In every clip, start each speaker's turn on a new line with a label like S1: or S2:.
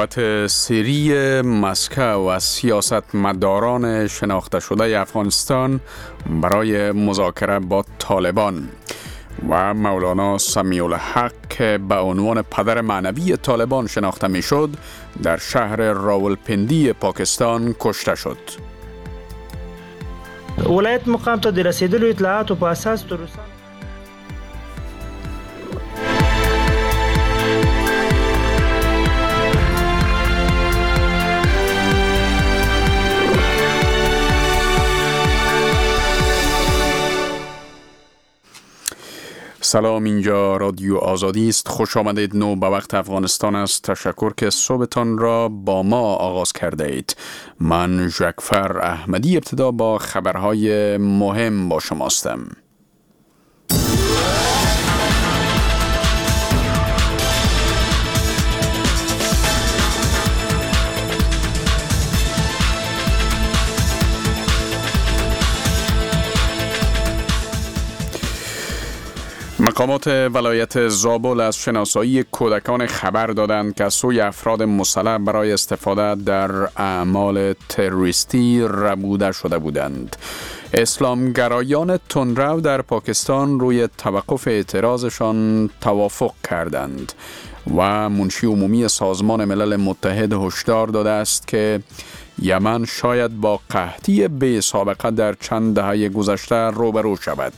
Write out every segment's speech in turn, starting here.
S1: دعوت سری مسکو از سیاستمداران شناخته شده افغانستان برای مذاکره با طالبان و مولانا سمیع الحق که به عنوان پدر معنوی طالبان شناخته می شد در شهر راولپندی پاکستان کشته شد.
S2: ولایت مقام ته د رسیدلو اطلاعاتو په اساس روسان
S1: سلام، اینجا رادیو آزادی است. خوش آمدید. نو به وقت افغانستان است. تشکر که صبحتان را با ما آغاز کرده اید. من جعفر احمدی ابتدا با خبرهای مهم با شماستم. مقامات ولایت زابل از شناسایی کودکان خبر دادند که از سوی افراد مسلح برای استفاده در اعمال تروریستی ربوده شده بودند. اسلامگرایان تندرو در پاکستان روی توقف اعتراضشان توافق کردند و منشی عمومی سازمان ملل متحد هشدار داده است که یمن شاید با قحطی بی سابقه در چند دهه گذشته روبرو شود.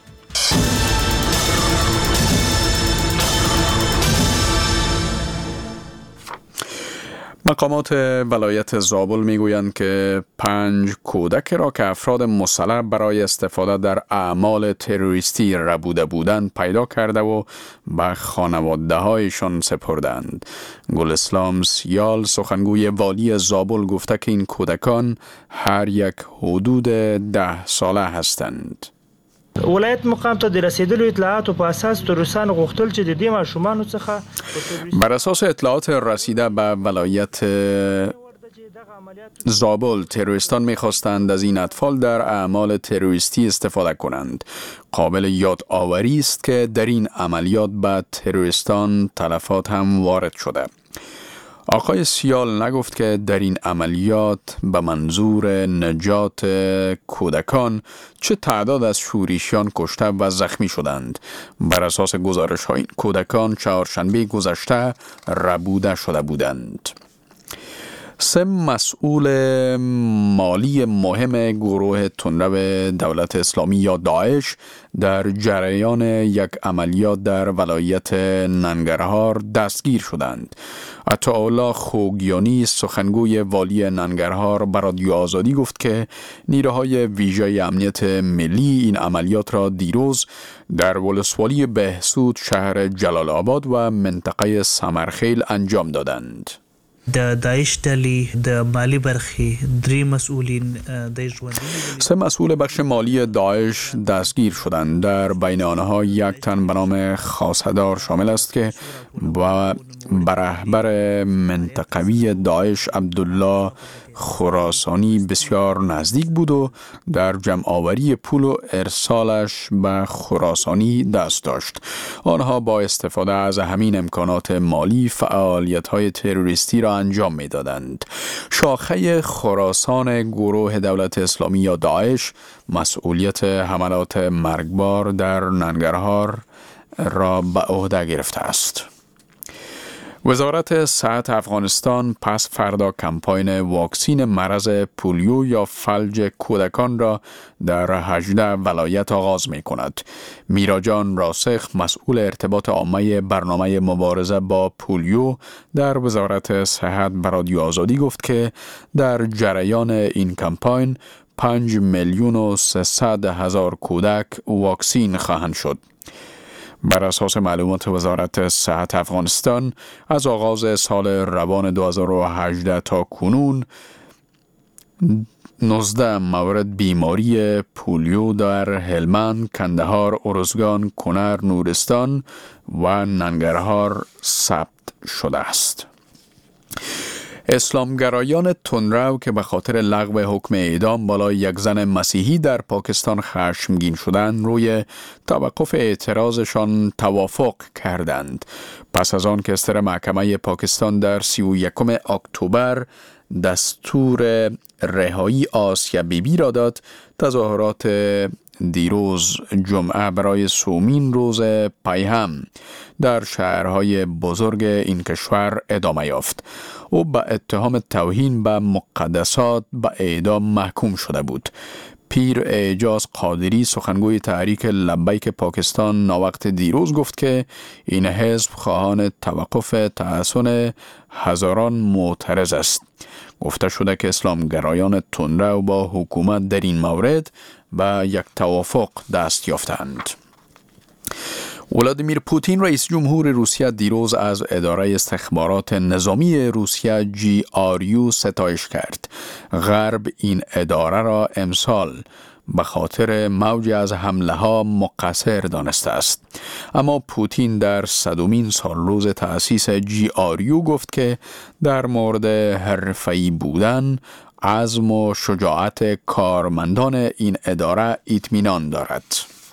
S1: مقامات ولایت زابل میگویند که 5 کودک را که افراد مسلح برای استفاده در اعمال تروریستی ربوده بودند پیدا کرده و به خانواده هایشان سپردند. گل اسلام سیال سخنگوی والی زابل گفته که این کودکان هر یک حدود 10 ساله هستند.
S2: ولایت مقام ته د رسیدلو اطلاعاتو په اساس روسان غوښتل چې د دې ماشومانو څخه
S1: بر اساس اطلاعات رسیده به ولایت زابل تروریستان می‌خواستند از این اطفال در اعمال تروریستی استفاده کنند. قابل یادآوری است که در این عملیات به تروریستان تلفات هم وارد شده. آقای سیال نگفت که در این عملیات به منظور نجات کودکان چه تعداد از شورشیان کشته و زخمی شدند. بر اساس گزارش های این کودکان چهارشنبه گذشته ربوده شده بودند. 3 مسئول مالی مهم گروه تندرو دولت اسلامی یا داعش در جریان یک عملیات در ولایت ننگرهار دستگیر شدند. عطاالله خوگیانی سخنگوی والی ننگرهار به رادیو آزادی گفت که نیروهای ویژه امنیت ملی این عملیات را دیروز در ولسوالی بهسود شهر جلال آباد و منطقه سمرخیل انجام دادند.
S3: د داعش ډلې د مالی برخې 3 مسئولین د ژوندۍ
S1: 3 مسئول بخش مالی داعش دستگیر شدند. در بین آنها یک تن به نام خاصدار شامل است که با رهبر منطقوی داعش عبدالله خراسانی بسیار نزدیک بود و در جمع آوری پول و ارسالش به خراسانی دست داشت. آنها با استفاده از همین امکانات مالی فعالیت‌های تروریستی را انجام می‌دادند. شاخه خراسان گروه دولت اسلامی یا داعش مسئولیت حملات مرگبار در ننگرهار را به عهده گرفته است. وزارت صحت افغانستان پس فردا کمپاین واکسین مرض پولیو یا فلج کودکان را در 18 ولایت آغاز می کند. میراجان راسخ مسئول ارتباط عامه برنامه مبارزه با پولیو در وزارت صحت به رادیو آزادی گفت که در جریان این کمپاین 5,300,000 کودک واکسین خواهند شد. بر اساس معلومات وزارت صحت افغانستان از آغاز سال روان 2018 تا کنون 19 مورد بیماری پولیو در هلمند، کندهار، ارزگان، کنر، نورستان و ننگرهار ثبت شده است. اسلامگرایان تندرو که به خاطر لغو حکم اعدام بالای یک زن مسیحی در پاکستان خشمگین شدند روی توقف اعتراضشان توافق کردند. پس از آن که استر محکمه پاکستان در 31 اکتبر دستور رهایی آسیا بیبی را داد، تظاهرات دیروز جمعه برای سومین روز پیهم در شهرهای بزرگ این کشور ادامه یافت. او با اتهام توهین به مقدسات به اعدام محکوم شده بود. پیر اعجاز قادری سخنگوی تحریک لبیک پاکستان ناوقت دیروز گفت که این حزب خواهان توقف تحصن هزاران معترض است. گفته شده که اسلامگرایان تندرو با حکومت در این مورد به یک توافق دست یافتند. ولادیمیر پوتین رئیس جمهور روسیه دیروز از اداره استخبارات نظامی روسیه GRU ستایش کرد. غرب این اداره را امسال به خاطر موج از حمله ها مقصر دانسته است. اما پوتین در 100مین سالروز تأسیس GRU گفت که در مورد حرفه‌ای بودن، عزم و شجاعت کارمندان این اداره اطمینان دارد.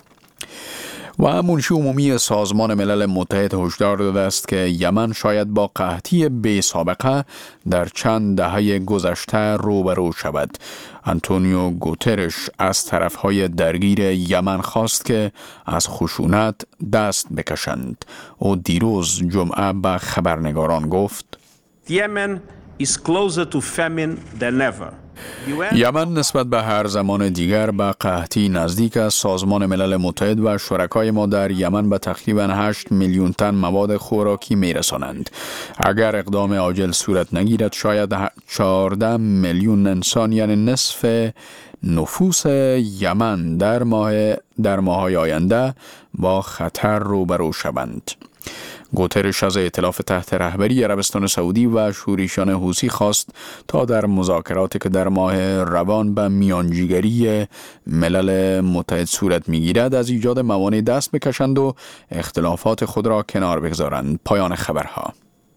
S1: و منشی عمومی سازمان ملل متحد هشدار داده است که یمن شاید با قحطی بی سابقه در چند دهه گذشته روبرو شود. آنتونیو گوترش از طرفهای درگیر یمن خواست که از خشونت دست بکشند. او دیروز جمعه به خبرنگاران گفت:
S4: یمن is closer to famine than ever.
S1: یمن نسبت به هر زمان دیگر به قحطی نزدیک است. سازمان ملل متحد و شرکای ما در یمن به تقریباً 8 میلیون تن مواد خوراکی میرسانند. اگر اقدام عاجل صورت نگیرد شاید 14 میلیون انسان، یعنی نصف نفوس یمن در ماه‌های آینده با خطر روبرو شوند. گوترش از ائتلاف تحت رهبری عربستان سعودی و شورشیان حوثی خواست تا در مذاکراتی که در ماه روان به میانجیگری ملل متحد صورت میگیرد از ایجاد موانع دست بکشند و اختلافات خود را کنار بگذارند. پایان خبرها.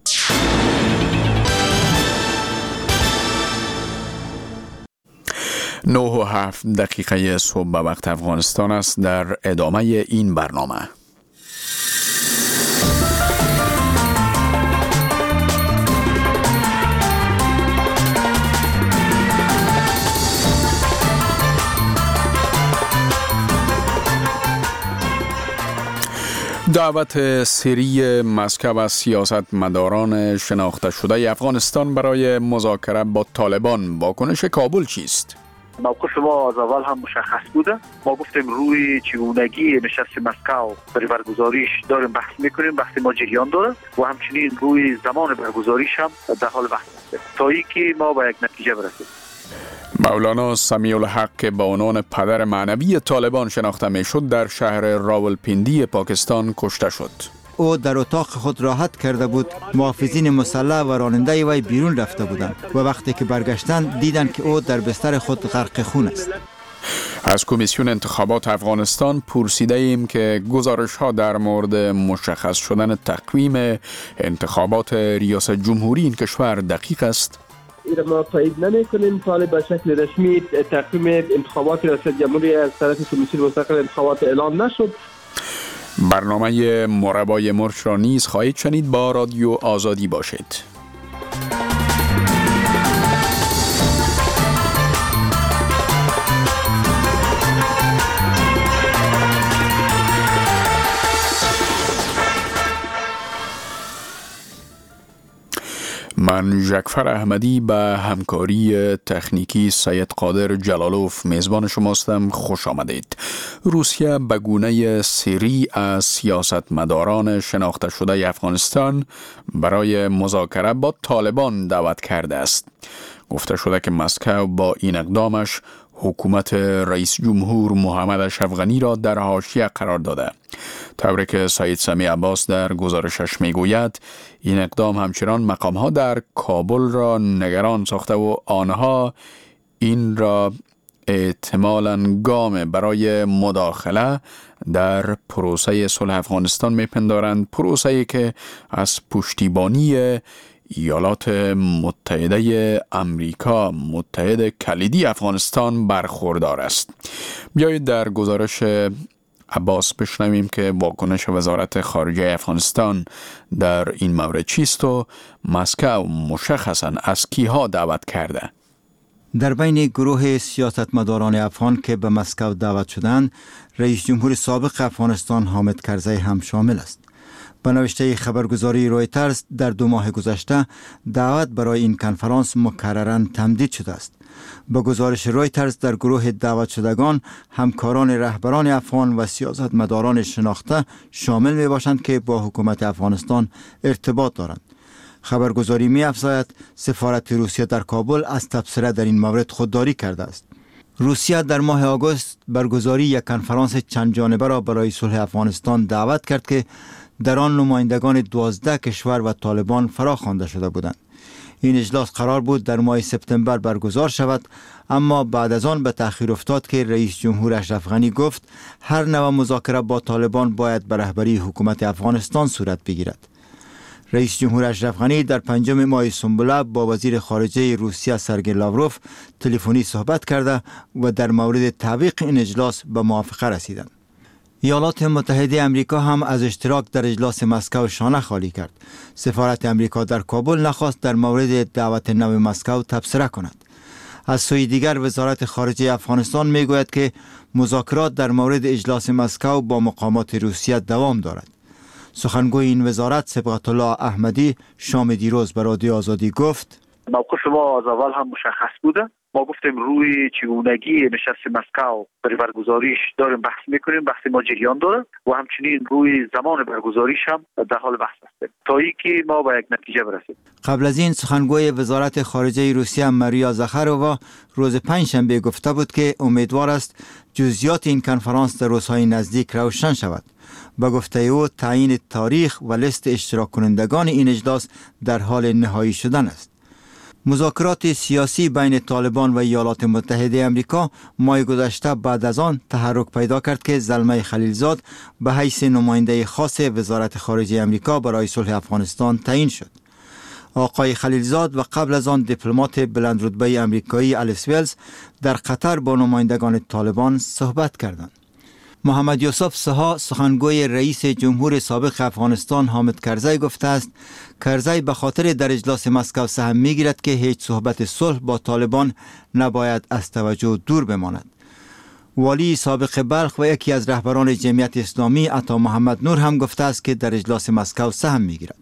S1: 9:07 صبح به وقت افغانستان است. در ادامه این برنامه دعوت سری مسکو از سیاستمداران شناخته شده افغانستان برای مذاکره با طالبان. واکنش کابل چیست؟
S5: موقف ما از اول هم مشخص بوده. ما گفتیم روی چگونگی نشست مسکو برای برگزاریش داریم بحث میکنیم. بحث ما جریان داره و همچنین روی زمان برگزاریش هم در حال بحث هستیم تا اینکه ما به یک نتیجه برسیم.
S1: مولانا سمیع الحق که با عنوان پدر معنوی طالبان شناخته میشد در شهر راولپیندی پاکستان کشته شد.
S6: او در اتاق خود راحت کرده بود. محافظین مسلح و راننده وی بیرون رفته بودند و وقتی که برگشتند دیدند که او در بستر خود غرق خون است.
S1: از کمیسیون انتخابات افغانستان پرسیده ایم که گزارش ها در مورد مشخص شدن تقویم انتخابات ریاست جمهوری این کشور دقیق است؟
S7: ما تایید نمی‌کنیم تا به شکل رسمی تقویم انتخابات ریاست جمهوری از طرف کمیسیون مستقل انتخابات اعلام نشد.
S1: برنامه مربای مرچ را نیز خواهید شنید. با رادیو آزادی باشید. من جعفر احمدی به همکاری تکنیکی سید قادر جلالوف میزبان شماستم. خوش آمدید. روسیه به گونه سری از سیاستمداران شناخته شده افغانستان برای مذاکره با طالبان دعوت کرده است. گفته شده که مسکو با این اقدامش حکومت رئیس جمهور محمد اشرف غنی را در حاشیه قرار داده. طوری که سید سمیع عباس در گزارشش میگوید این اقدام همچنان مقام‌ها در کابل را نگران ساخته و آنها این را احتمالاً گام برای مداخله در پروسه صلح افغانستان میپندارند، پروسه‌ای که از پشتیبانی ایالات متحده امریکا متحد کلیدی افغانستان برخوردار است. بیایید در گزارش عباس بشنویم که واکنش وزارت خارجه افغانستان در این مورد چیست و مسکو مشخصاً از کیها دعوت کرده.
S6: در بین گروه سیاستمداران افغان که به مسکو دعوت شدند، رئیس جمهور سابق افغانستان حامد کرزی هم شامل است. به نوشته خبرگزاری رویترز در 2 ماه گذشته دعوت برای این کنفرانس مکرراً تمدید شده است. به گزارش رویترز در گروه دعوت شدگان همکاران رهبران افغان و سیاستمداران شناخته شامل می باشند که با حکومت افغانستان ارتباط دارند. خبرگزاری می افزاید سفارت روسیه در کابل از تبصره در این مورد خودداری کرده است. روسیه در ماه آگوست برگزاری یک کنفرانس چند جانبه را برای صلح افغانستان دعوت کرد که در آن نمایندگان 12 کشور و طالبان فراخوانده شده بودند. این اجلاس قرار بود در ماه سپتامبر برگزار شود، اما بعد از آن به تأخیر افتاد که رئیس جمهور اشرف غنی گفت هر نوع مذاکره با طالبان باید به رهبری حکومت افغانستان صورت بگیرد. رئیس جمهور اشرف غنی در 5 ماه سنبله با وزیر خارجه روسیه سرگئی لاوروف تلفنی صحبت کرده و در مورد تعویق این اجلاس به موافقه رسیدند. ایالات متحده امریکا هم از اشتراک در اجلاس مسکو شانه خالی کرد. سفارت امریکا در کابل نخواست در مورد دعوت نو مسکو تبصره کند. از سوی دیگر وزارت خارجه افغانستان می گوید که مذاکرات در مورد اجلاس مسکو با مقامات روسیه دوام دارد. سخنگوی این وزارت صبغت الله احمدی شام دیروز به رادیو آزادی گفت
S5: موقف ما از اول هم مشخص بوده. ما گفتیم روی چگونگی نشست مسکو برای برگزاریش داریم بحث میکنیم، بحث ما جریان داره و همچنین روی زمان برگزاریش هم در حال بحث هستیم تا اینکه ما به یک نتیجه برسیم.
S6: قبل از این سخنگوی وزارت خارجه روسیه ماریا زاخارووا روز 5 شنبه گفته بود که امیدوار است جزئیات این کنفرانس در روزهای نزدیک روشن شود. با گفته او تعیین تاریخ و لیست اشتراک کنندگان این اجلاس در حال نهایی شدن است. مذاکرات سیاسی بین طالبان و ایالات متحده امریکا ماه گذشته بعد از آن تحرک پیدا کرد که زلمه خلیلزاد به حیث نماینده خاص وزارت خارجه امریکا برای صلح افغانستان تعیین شد. آقای خلیلزاد و قبل از آن دیپلمات بلند رتبه امریکایی الیس ویلز در قطر با نمایندگان طالبان صحبت کردند. محمد یوسف سها سخنگوی رئیس جمهور سابق افغانستان حامد کرزی گفته است کرزی به خاطر در اجلاس مسکو سهم میگیرد که هیچ صحبت صلح با طالبان نباید از توجه دور بماند. والی سابق بلخ و یکی از رهبران جمعیت اسلامی عطا محمد نور هم گفته است که در اجلاس مسکو سهم میگیرد.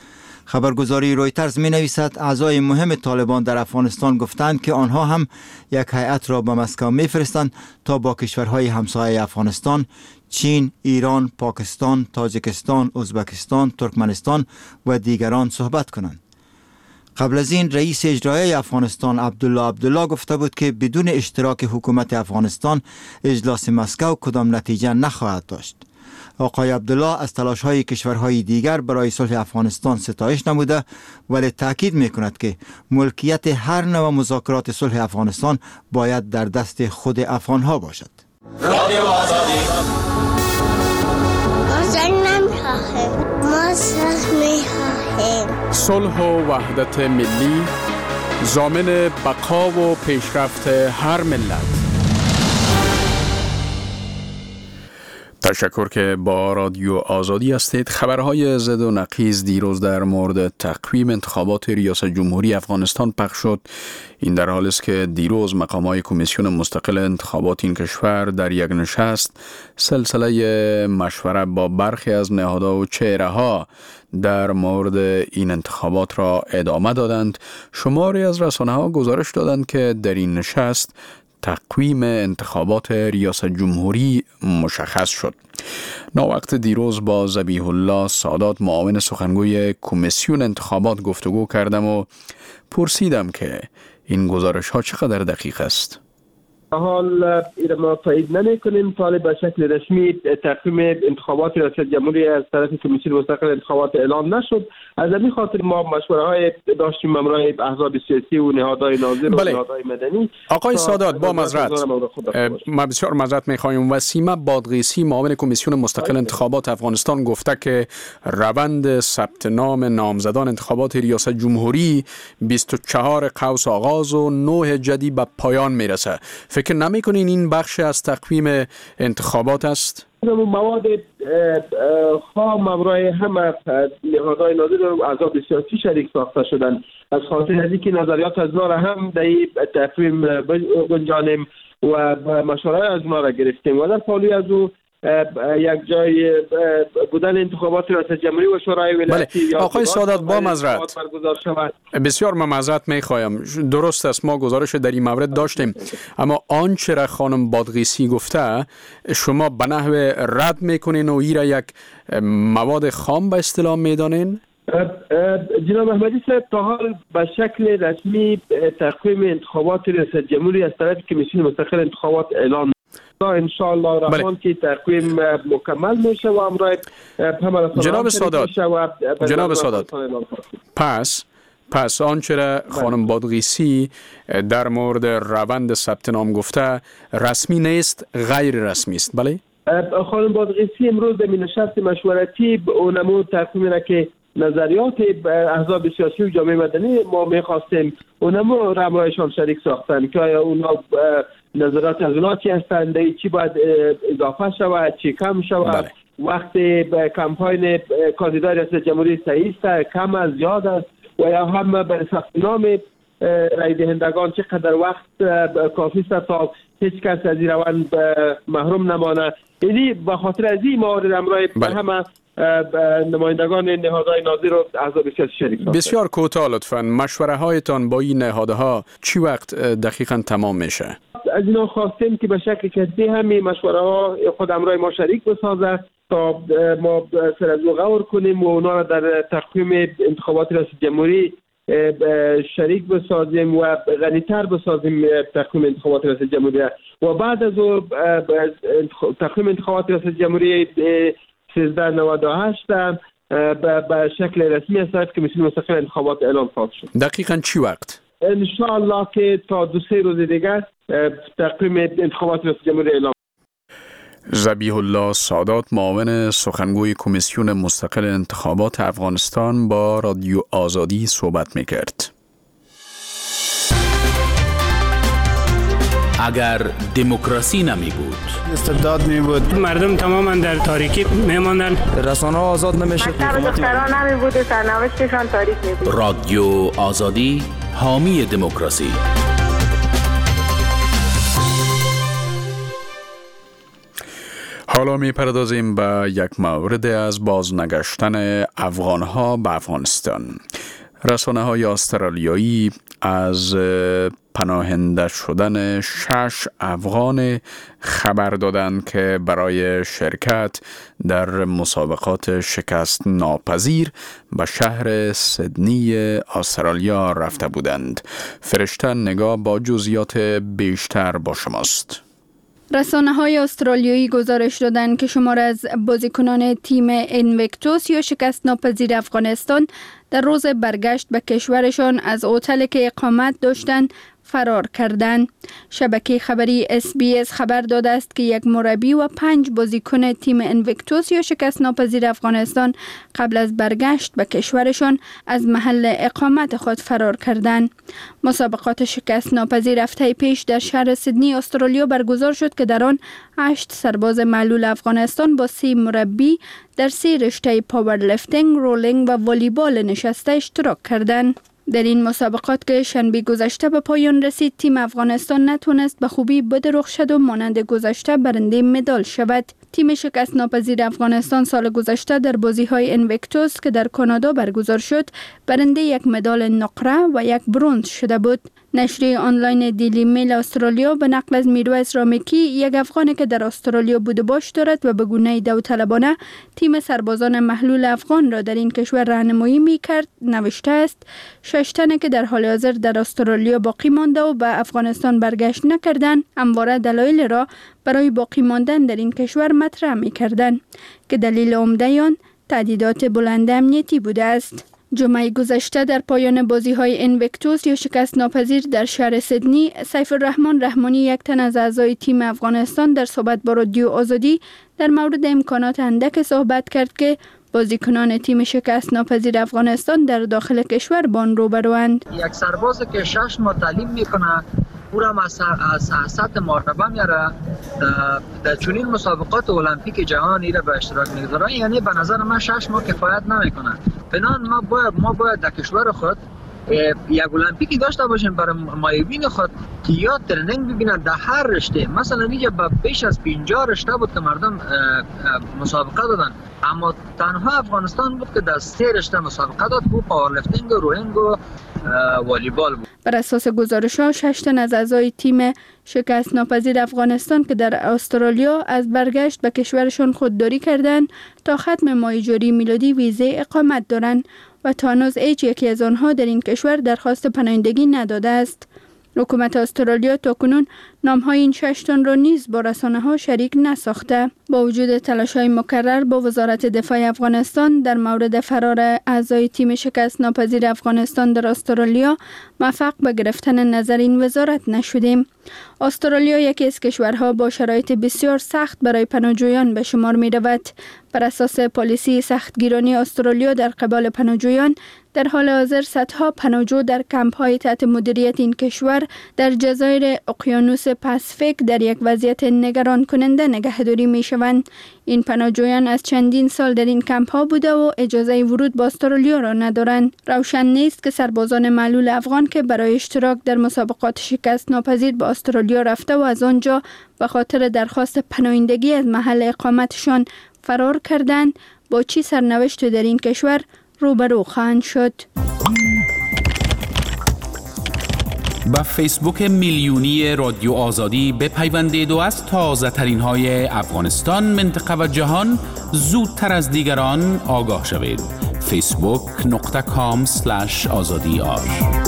S6: خبرگزاری رویترز می نویسد اعضای مهم طالبان در افغانستان گفتند که آنها هم یک هیئت را به مسکو می فرستند تا با کشورهای همسایه افغانستان چین، ایران، پاکستان، تاجیکستان، ازبکستان، ترکمنستان و دیگران صحبت کنند. قبل از این رئیس اجرایی افغانستان عبدالله گفته بود که بدون اشتراک حکومت افغانستان اجلاس مسکو کدام نتیجه نخواهد داشت. آقای عبدالله از تلاش‌های کشورهای دیگر برای صلح افغانستان ستایش نموده ولی تاکید می‌کند که ملکیت هر نوع مذاکرات صلح افغانستان باید در دست خود افغان‌ها باشد.
S8: رادیو آزادی ما
S1: صلح و وحدت ملی ضامن بقا و پیشرفت هر ملت. تشکر که با رادیو آزادی هستید. خبرهای ضد و نقیض دیروز در مورد تقویم انتخابات ریاست جمهوری افغانستان پخش شد. این در حالی است که دیروز مقامات کمیسیون مستقل انتخابات این کشور در یک نشست سلسله مشوره با برخی از نهادها و چهره‌ها در مورد این انتخابات را ادامه دادند. شماری از رسانه‌ها گزارش دادند که در این نشست تقویم انتخابات ریاست جمهوری مشخص شد. ناوقت دیروز با ذبیح الله سادات معاون سخنگوی کمیسیون انتخابات گفتگو کردم و پرسیدم که این گزارش ها چقدر دقیق است.
S7: حال ما تایید نمی‌کنیم تا به شکل رسمی تقویم انتخابات ریاست جمهوری از طرف کمیسیون مستقل انتخابات اعلام نشد. از این خاطر ما مشوره‌های داشتیم ممرای احزاب سیاسی و نهادهای ناظر و نهادهای مدنی.
S1: آقای سادات با معذرت ما بسیار معذرت می‌خوایم. وسیمه بادغیسی معاون کمیسیون مستقل انتخابات افغانستان گفته که روند ثبت نام نامزدان انتخابات ریاست جمهوری 24 قوس آغاز و 9 جدی به پایان میرسه. فکر نمی‌کنین این بخش از تقویم انتخابات است؟
S7: مواد خام ممرای همه نهادهای ناظر و احزاب سیاسی شریک ساخته شدند. از خاطر از اینکه نظریات از ما را هم در تقویم گنجانیم و مشوره‌های از ما را گرفتیم و در پالوی از او یک جای بودن انتخابات ریاست جمهوری و شورای ولایتی.
S1: بله. آقای سادات با معذرت بسیار معذرت میخوایم. درست است ما گزارش در این مورد داشتیم، اما آنچه را خانم بادغیسی گفته شما به نحو رد میکنین و این را یک مواد خام به اصطلاح میدانین؟
S7: جناب احمدی صاحب تا حال به شکل رسمی تقویم انتخابات ریاست جمهوری از طرف کمیسیون مستقل انتخابات اعلام ان شاء الله الرحمن که تقویم مکمل میشه و امرای
S1: جناب سادات پس آنچه را خانم بادغیسی در مورد روند ثبت نام گفته رسمی نیست، غیر رسمی است. بله
S7: خانم بادغیسی امروز در نشست مشورتی اونمو تقویم را که نظریات احزاب سیاسی و جامعه مدنی ما می‌خواستیم اونمو رمایشان شریک ساختن که آیا اونا نظرات از اونا چی هستند، چی باید اضافه شود، چی کم شود.
S1: بله.
S7: وقتی کمپاین کاندیدای ریاست جمهوری صحیح است، کم از زیاد است و یا هم برای ثبت نام رای دهندگان چقدر وقت کافی است تا هیچ کس از این روند محروم نمانه. یعنی به خاطر از این موارد امرای همه نمایندگان نهادهای ناظر و احزاب سیاسی شریک ساختند.
S1: بسیار کوتاه لطفاً مشوره هایتان با این نهادها چی وقت دقیقاً تمام میشه؟
S7: از اینا خواستیم که به شکل کسی همین مشوره ها خود امرای ما شریک بسازه تا ما سر از غور کنیم و اونا را در تقویم انتخابات ریاست جمهوری شریک بسازیم و غنی‌تر بسازیم تقویم انتخابات ریاست جمهوری و بعد از تقویم انتخابات ریاست جمهوری 1398 به شکل رسمی از طرف کمیسیون مستقل انتخابات اعلام خواهد شد.
S1: دقیقاً چی وقت؟
S7: ان شاء الله که تا 2-3 روز دیگر تقویم انتخابات ریاست جمهوری اعلام.
S1: ذبیح الله سادات معاون سخنگوی کمیسیون مستقل انتخابات افغانستان با رادیو آزادی صحبت میکرد.
S9: اگر دموکراسی نمی بود،
S10: استبداد می بود،
S11: مردم تماما در تاریکی می ماندن،
S10: رسانه ها آزاد نمی شد،
S12: دختران نمی بود و سرنوشتشان تاریک می بود.
S9: رادیو آزادی حامی دموکراسی.
S1: حالا می پردازیم به یک مورد از بازنگشتن افغانها به افغانستان. رسانه های استرالیایی از پناهنده شدن 6 افغان خبر دادند که برای شرکت در مسابقات شکست ناپذیر به شهر سیدنی استرالیا رفته بودند. فرشته نگاه با جزئیات بیشتر با شماست.
S13: رسانه‌های استرالیایی گزارش دادند که شمار از بازیکنان تیم اینویکتوس یا شکست ناپذیر افغانستان در روز برگشت به کشورشان از هتلی که اقامت داشتند فرار کردند. شبکه خبری SBS خبر داده است که یک مربی و 5 بازیکن تیم اینویکتوس یا شکست ناپذیر افغانستان قبل از برگشت به کشورشان از محل اقامت خود فرار کردند. مسابقات شکست ناپذیر هفته پیش در شهر سیدنی استرالیا برگزار شد که در آن 8 سرباز معلول افغانستان با 3 مربی در 3 رشته پاورلیفتینگ، رولینگ و والیبال نشسته اشتراک کردند. در این مسابقات که شنبه گذشته به پایان رسید، تیم افغانستان نتونست به خوبی بدرخشد و مانند گذشته برنده مدال شود. تیم شکست ناپذیر افغانستان سال گذشته در بازی‌های اینویکتوس که در کانادا برگزار شد برنده یک مدال نقره و یک برنز شده بود. نشریه آنلاین دیلی میل استرالیا به نقل از میرویس رامیکی، یک افغانی که در استرالیا بود و باش دارد و به گونه داوطلبانه تیم سربازان محلول افغان را در این کشور راهنمایی می‌کرد، نوشته است 6 تن که در حال حاضر در استرالیا باقی مانده و به افغانستان برگشت نکردند، همواره دلایل را برای باقی ماندن در این کشور مطرح می‌کردند که دلیل عمده آن تهدیدات بلند امنیتی بوده است. جمعه گذشته در پایان بازی‌های اینویکتوس یا شکست ناپذیر در شهر سیدنی، سیف الرحمن رحمانی، یک تن از اعضای تیم افغانستان، در صحبت با رادیو آزادی در مورد امکانات اندک صحبت کرد که بازیکنان تیم شکست ناپذیر افغانستان در داخل کشور با آن روبروند.
S14: یک سرباز که 6 ماه تعلیم میکنه، او را از سطح مرتبه میاره در چنین مسابقات المپیک جهانی را به اشتراک میگذاره، یعنی به نظر من 6 ماه کفایت نمیکنه. بنابراین ما باید در کشور خود یک المپیکی داشته باشیم برای مایوین خود که یا ترنینگ ببینن در هر رشته. مثلا اینجا بیش از 50 رشته بود که مردم مسابقه دادن، اما تنها افغانستان بود که در 3 رشته مسابقه داد، بود پاورلیفتینگ، روینگ و والیبال بود.
S13: بر اساس گزارش‌ها 6 تن از اعضای تیم شکست ناپذیر افغانستان که در استرالیا از برگشت به کشورشان خودداری کردند تا ختم ماه جاری میلادی ویزه اقامت دارند و تا هنوز هیچ یکی از آنها در این کشور درخواست پناهندگی نداده است. حکومت استرالیا تاکنون نام‌های این 6 تن را نیز با رسانه‌ها شریک نساخته. با وجود تلاش‌های مکرر با وزارت دفاع افغانستان در مورد فرار اعضای تیم شکست ناپذیر افغانستان در استرالیا، موفق به گرفتن نظر این وزارت نشدیم. استرالیا یکی از کشورها با شرایط بسیار سخت برای پناهجویان به شمار می‌رود. بر اساس پالیسی سختگیرانه استرالیا در قبال پناهجویان، در حال حاضر صدها پناهجو در کمپ‌های تحت مدیریت این کشور در جزایر اقیانوس پاسیفیک در یک وضعیت نگران کننده نگهداری می‌شوند. این پناهجویان از چندین سال در این کمپ‌ها بوده و اجازه ورود به استرالیا را ندارند. روشن نیست که سربازان معلول افغان که برای اشتراک در مسابقات شکست ناپذیر به استرالیا رفته و از آنجا به خاطر درخواست پناهندگی از محل اقامتشان فرار کردند، با چی سرنوشت در این کشور روبرو خواهند شد.
S9: با فیسبوک میلیونی رادیو آزادی بپیوندید و از تازه ترین های افغانستان، منطقه و جهان زودتر از دیگران آگاه شوید. facebook.com/azadi.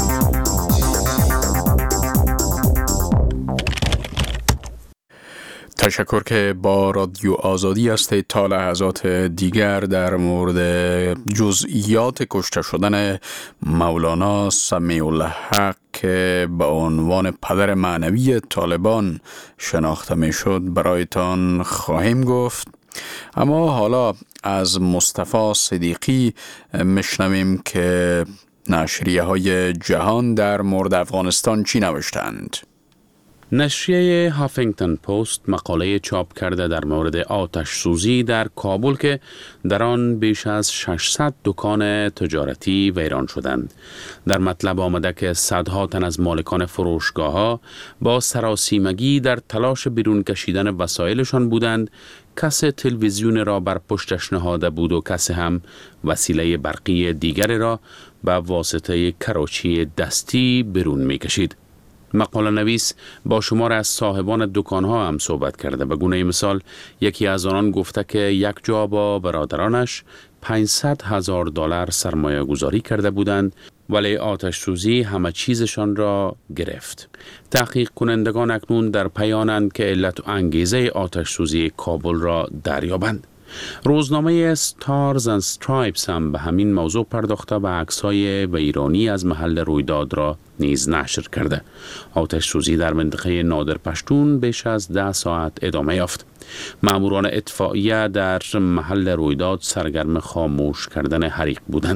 S1: تشکر که با رادیو آزادی هستید. تا لحظات دیگر در مورد جزئیات کشته شدن مولانا سمیع الله حق که به عنوان پدر معنوی طالبان شناخته می شد برایتان خواهیم گفت. اما حالا از مصطفی صدیقی میشنویم که نشریه های جهان در مورد افغانستان چی نوشتند.
S9: نشریه هافینگتن پست مقاله چاپ کرده در مورد آتش سوزی در کابل که در آن بیش از 600 دکان تجارتی ویران شدند. در مطلب آمده که صدها تن از مالکان فروشگاه‌ها با سراسیمگی در تلاش بیرون کشیدن وسایلشان بودند. کس تلویزیون را بر پشتش نهاده بود و کس هم وسیله برقی دیگر را به واسطه کراچی دستی بیرون می کشید. مقاله نویس با شمار از صاحبان دکانها هم صحبت کرده. به گونه مثال یکی از آنان گفته که یک جا با برادرانش $500,000 سرمایه گذاری کرده بودند ولی آتش سوزی همه چیزشان را گرفت. تحقیق کنندگان اکنون در پیانند که علت و انگیزه آتش سوزی کابل را دریابند. روزنامه ستارز اند استرایپس هم به همین موضوع پرداخته و عکس‌های ویرانی از محل رویداد را نیز نشر کرده. آتش سوزی در منطقه نادر پشتون بیش از 10 ساعت ادامه یافت. ماموران اطفائیه در محل رویداد سرگرم خاموش کردن حریق بودند.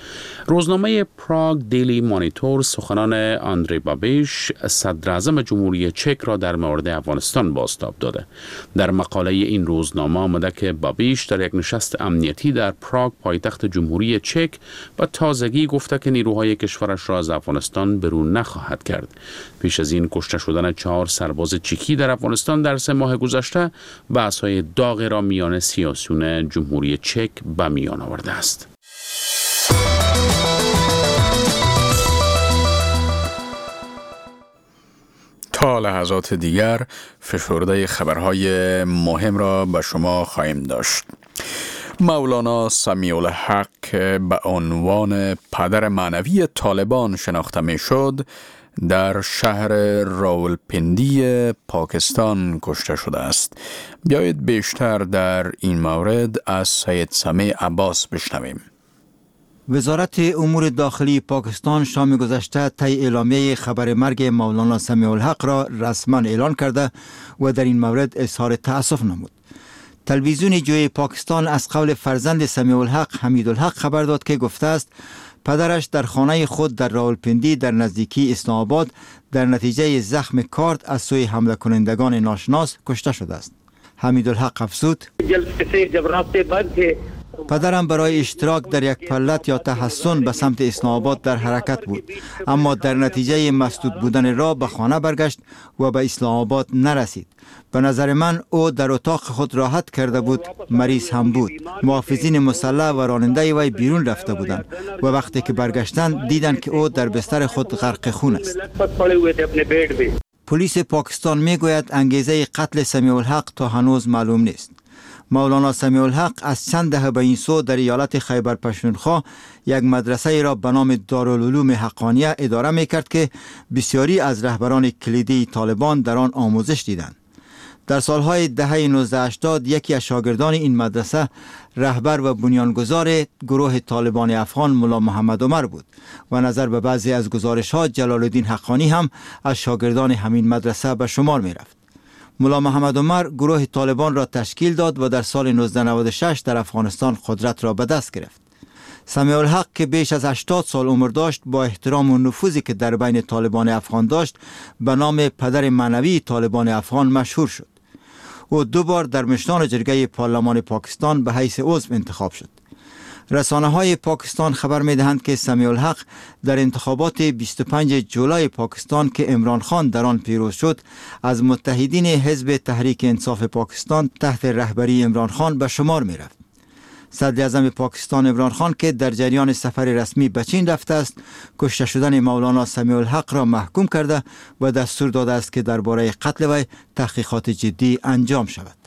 S9: روزنامه پراگ دیلی مانیتور سخنان آندری بابیش صدر اعظم جمهوری چک را در مورد افغانستان بازتاب داده. در مقاله این روزنامه آمده که بابیش در یک نشست امنیتی در پراگ پایتخت جمهوری چک با تازگی گفته که نیروهای کشورش را از افغانستان برون نخواهد کرد. پیش از این کشته شدن 4 سرباز چکی در افغانستان در 3 ماه گذشته بحث‌های داغ را میان سیاسیون جمهوری چک به میان آورده است.
S1: تا لحظات دیگر فشرده خبرهای مهم را به شما خواهیم داشت. مولانا سمیع الحق که به عنوان پدر معنوی طالبان شناخته می شد در شهر راولپندی پاکستان کشته شده است. بیایید بیشتر در این مورد از سید سمیع عباس بشنویم.
S6: وزارت امور داخلی پاکستان شام گذشته طی اعلامیه خبر مرگ مولانا سمیع الحق را رسما اعلان کرده و در این مورد اظهار تأسف نمود. تلویزیون جوی پاکستان از قول فرزند سمیع الحق حمید الحق خبر داد که گفته است پدرش در خانه خود در راولپندی در نزدیکی اسلام آباد در نتیجه زخم کارد از سوی حمله کنندگان ناشناس کشته شده است. حمید الحق افزود: پدرم برای اشتراک در یک پلت یا تحسن به سمت اسلام آباد در حرکت بود، اما در نتیجه مسدود بودن راه به خانه برگشت و به اسلام آباد نرسید. به نظر من او در اتاق خود راحت کرده بود، مریض هم بود. محافظین مسلح و راننده وی بیرون رفته بودند و وقتی که برگشتند دیدند که او در بستر خود غرق خون است. پلیس پاکستان میگوید انگیزه قتل سمیع الحق تا هنوز معلوم نیست. مولانا سمیع الحق از چند دهه به این سو در ایالت خیبر پختونخوا یک مدرسه را به نام دارالعلوم حقانیه اداره میکرد که بسیاری از رهبران کلیدی طالبان در آن آموزش دیدند. در سالهای دهه 1980 یکی از شاگردان این مدرسه رهبر و بنیانگذار گروه طالبان افغان ملا محمد عمر بود و نظر به بعضی از گزارش‌ها جلال الدین حقانی هم از شاگردان همین مدرسه به شمار می‌رفت. ملا محمد عمر گروه طالبان را تشکیل داد و در سال 1996 در افغانستان قدرت را به دست گرفت. سمیع الحق که بیش از 80 سال عمر داشت با احترام و نفوذی که در بین طالبان افغان داشت به نام پدر معنوی طالبان افغان مشهور شد. او 2 بار در مشران جرگه پارلمان پاکستان به حیث عضو انتخاب شد. رسانه های پاکستان خبر می دهند که سمیع الحق در انتخابات 25 جولای پاکستان که عمران خان در آن پیروز شد از متحدین حزب تحریک انصاف پاکستان تحت رهبری عمران خان به شمار می رفت. صدر اعظم پاکستان عمران خان که در جریان سفر رسمی به چین رفته است کشته شدن مولانا سمیع الحق را محکوم کرده و دستور داده است که درباره قتل وی تحقیقات جدی انجام شود.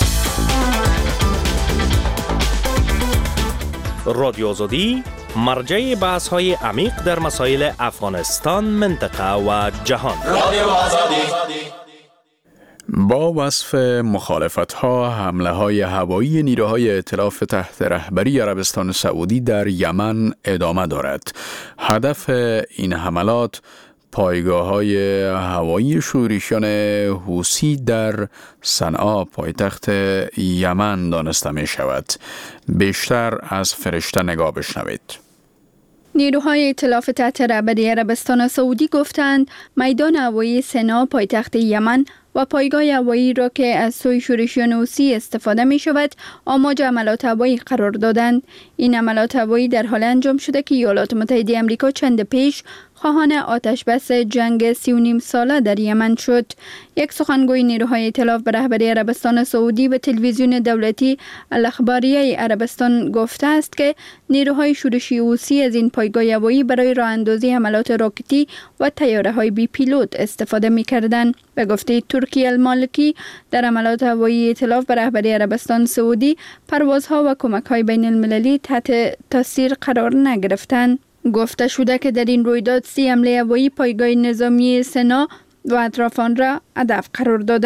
S15: رادیو آزادی مرجع بحث های عمیق در مسائل افغانستان، منطقه و جهان. رادیو آزادی
S1: با وصف مخالفت‌ها، حمله‌های هوایی نیروهای ائتلاف تحت رهبری عربستان سعودی در یمن ادامه دارد. هدف این حملات پایگاه‌های هوایی شورشیان حوثی در صنعا پایتخت یمن دانسته می شود. بیشتر از فرشته نگاه بشنوید.
S13: نیروهای ائتلاف تحت رهبری عربستان سعودی گفتند میدان هوایی سنا پایتخت یمن و پایگاه هوایی را که از سوی شورشیان حوثی استفاده می شود آماج عملات هوایی قرار دادند. این عملات هوایی در حال انجام شده که ایالات متحده آمریکا چند پیش خواهان آتش بس جنگ 3.5 ساله در یمن شد. یک سخنگوی نیروهای ائتلاف به رهبری عربستان سعودی به تلویزیون دولتی الاخباریه عربستان گفته است که نیروهای شورشی حوثی از این پایگاه هوایی برای راه اندازی حملات راکتی و طیاره‌های بی پیلوت استفاده می‌کردند. به گفته ترکی المالکی در عملات هوایی ائتلاف به رهبری عربستان سعودی پروازها و کمک‌های بین المللی تحت تاثیر قرار نگرفتند. گفته شده که در این رویداد 30 حمله هوایی پایگاه نظامی سنا و اطراف آن را هدف قرار دادند.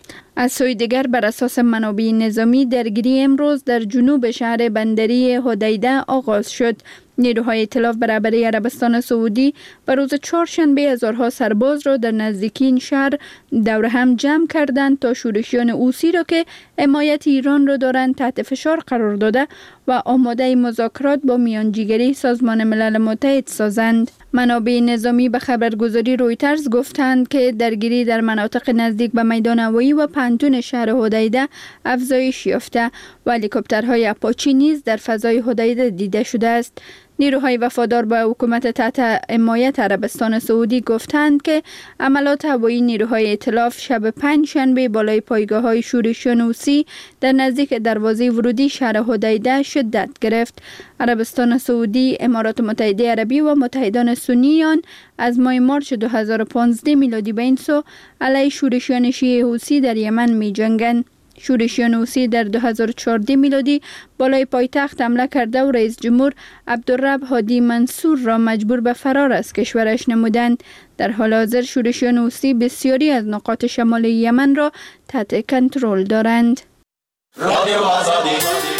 S13: از سوی دیگر بر اساس منابع نظامی درگیری امروز در جنوب شهر بندری حدیده آغاز شد. نیروهای ائتلاف برابری عربستان سعودی بر روز چهارشنبه هزارها سرباز را در نزدیکی این شهر دور هم جمع کردند تا شورشیان حوثی را که حمایت ایران را دارند تحت فشار قرار داده و آماده مذاکرات با میانجیگری سازمان ملل متحد سازند. منابع نظامی به خبرگزاری رویترز گفتند که درگیری در مناطق نزدیک به میدان هوایی و پنتون شهر حدیده افزایش یافته و هلیکوپترهای آپاچی نیز در فضای حدیده دیده شده است. نیروهای وفادار به حکومت تحت حمایت عربستان سعودی گفتند که عملات هوایی نیروهای ائتلاف شب پنجشنبه بالای پایگاه‌های شورشیان حوثی در نزدیک دروازه ورودی شهر حدیده شدت گرفت. عربستان سعودی، امارات متحده عربی و متحدان سنی آن از ماه مارس 2015 میلادی به این سو علیه شورشیان شیعه حوثی در یمن می‌جنگند. شورشیان حوثی در 2014 میلادی بالای پایتخت حمله کرده و رئیس جمهور عبدالرب هادی منصور را مجبور به فرار از کشورش نمودند. در حال حاضر شورشیان حوثی بسیاری از نقاط شمال یمن را تحت کنترل دارند.
S8: رادیو آزادی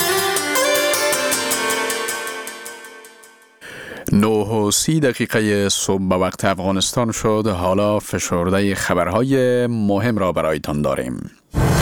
S1: 9:30 صبح به وقت افغانستان شد. حالا فشرده خبرهای مهم را برایتان داریم.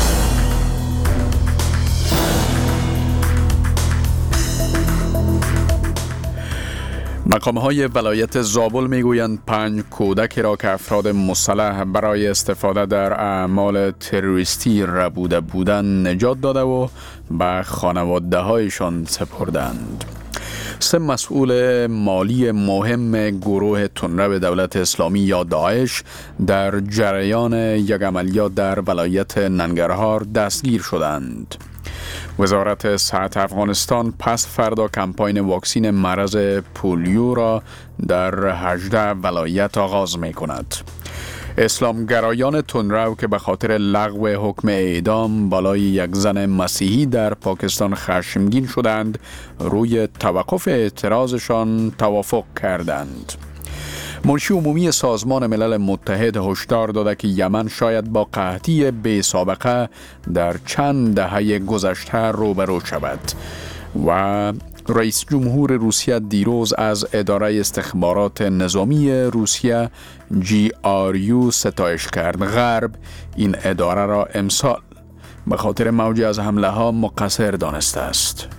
S1: مقام‌های ولایت زابل میگویند 5 کودکی را که افراد مسلح برای استفاده در اعمال تروریستی ربوده بودند نجات داده و به خانواده‌هایشان سپردند. 3 مسئول مالی مهم گروه تندرو دولت اسلامی یا داعش در جریان یک عملیات در ولایت ننگرهار دستگیر شدند. وزارت صحت افغانستان پس فردا کمپاین واکسین مرض پولیو را در 18 ولایت آغاز می کند. اسلامگرایان تندرو که به خاطر لغو حکم اعدام بالای یک زن مسیحی در پاکستان خشمگین شدند، روی توقف اعتراضشان توافق کردند. منشی عمومی سازمان ملل متحد هشدار داده که یمن شاید با قحطی بی سابقه در چند دهه گذشته روبرو شود و رئیس جمهور روسیه دیروز از اداره استخبارات نظامی روسیه GRU ستایش کرد. غرب این اداره را امسال به خاطر موج از حمله ها مقصر دانسته است.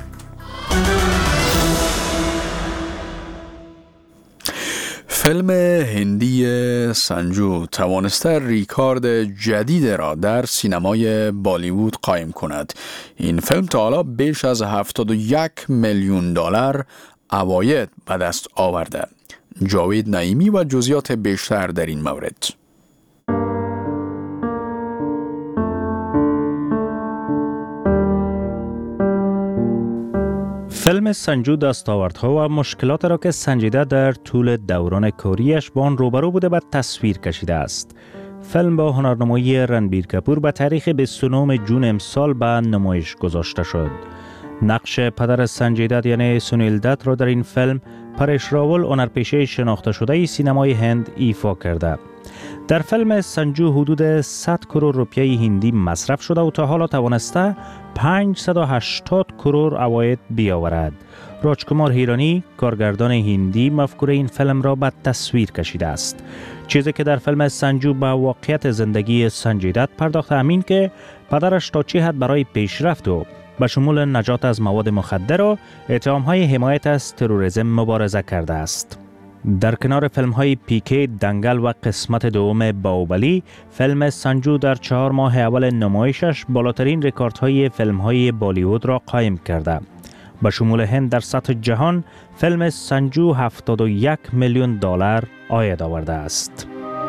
S1: فیلم هندی سنجو توانسته ریکارد جدید را در سینمای بالیوود قایم کند. این فیلم تا حالا بیش از 71 میلیون دلار عواید به دست آورده. جاوید نعیمی و جزئیات بیشتر در این مورد.
S16: فیلم سنجو دستاوردها و مشکلات را که سنجیده در طول دوران کاریش با آن روبرو بوده به تصویر کشیده است. فیلم با هنرنمایی رنبیر کپور به تاریخ 29 جون امسال به نمایش گذاشته شد. نقش پدر سنجی دت یعنی سونیل دت را در این فیلم پرش راول هنرپیشه شناخته شده سینمای هند ایفا کرده. در فیلم سنجو حدود 100 کرور روپیه هندی مصرف شده و تا حالا توانسته 580 کرور عواید بیاورد. راجکمار هیرانی کارگردان هندی مفکوره این فیلم را به تصویر کشیده است. چیزی که در فیلم سنجو به واقعیت زندگی سنجی دت پرداخته همین که پدرش تا چه حد برای پیشرفت و به شمول نجات از مواد مخدر و اتهام‌های حمایت از تروریسم مبارزه کرده است. در کنار فیلم‌های پیکی، دنگل و قسمت دوم باهوبلی، فیلم سنجو در 4 ماه اول نمایشش بالاترین رکوردهای فیلم‌های بالیوود را قایم کرده. به شمول هند در سطح جهان، فیلم سنجو 71 میلیون دلار عاید آورده است.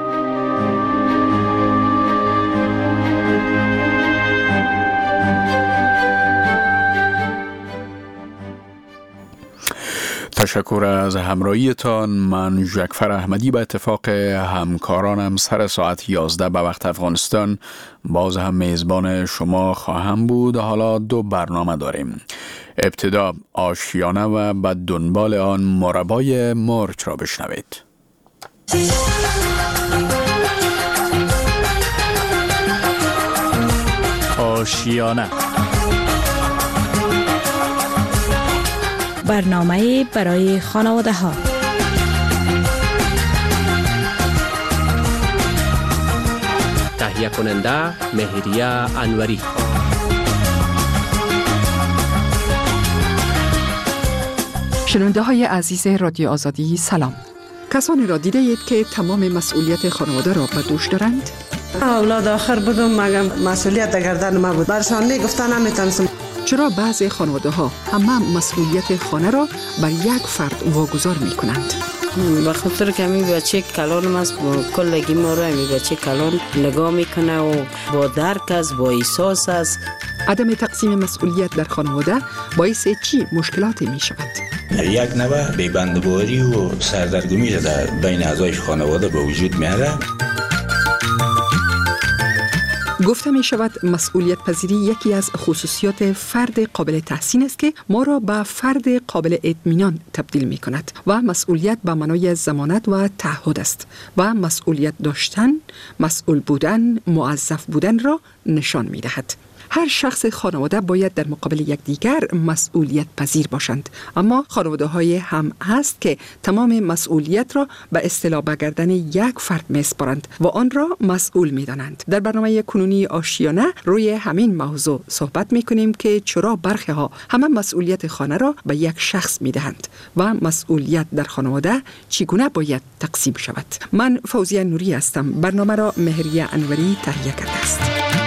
S1: تشکر از همراهیتان. من جعفر احمدی به اتفاق همکارانم سر ساعت 11 به وقت افغانستان باز هم میزبان شما خواهم بود. حالا 2 برنامه داریم. ابتدا آشیانه و به دنبال آن مربای مرچ را بشنوید.
S16: آشیانه.
S17: برنامه برای خانواده ها.
S18: تهیه کننده مهریه انوری.
S19: شنونده های عزیز رادیو آزادی سلام. کسانی را دیده اید که تمام مسئولیت خانواده را به دوش دارند؟
S20: اولاد آخر بودم مگم مسئولیت در گردن ما بود. برشان گفتن نمیتونستم.
S19: چرا بعضی خانواده ها همه مسئولیت خانه را بر یک فرد واگذار می کنند؟
S21: به خاطر که می بچه کلان است کلگی ما را می بچه کلان نگاه میکنه و با درک است، با احساس است.
S19: عدم تقسیم مسئولیت در خانواده باعث چی مشکلاتی می شود؟
S22: یک نوع بی‌بندوباری و سردرگمی در بین اعضای خانواده به وجود میاره.
S19: گفته می شود مسئولیت پذیری یکی از خصوصیات فرد قابل تحسین است که ما را به فرد قابل اطمینان تبدیل می کند و مسئولیت به معنای ضمانت و تعهد است و مسئولیت داشتن، مسئول بودن، موظف بودن را نشان می دهد. هر شخص خانواده باید در مقابل یکدیگر مسئولیت پذیر باشند، اما خانواده های هم هست که تمام مسئولیت را به اصطلاح به گردن یک فرد میسپارند و آن را مسئول میدانند. در برنامه کنونی آشیانه روی همین موضوع صحبت میکنیم که چرا برخی ها همه مسئولیت خانه را به یک شخص میدهند و مسئولیت در خانواده چگونه باید تقسیم شود. من فوزیه نوری هستم. برنامه را مهریه انوری تهیه کرده است.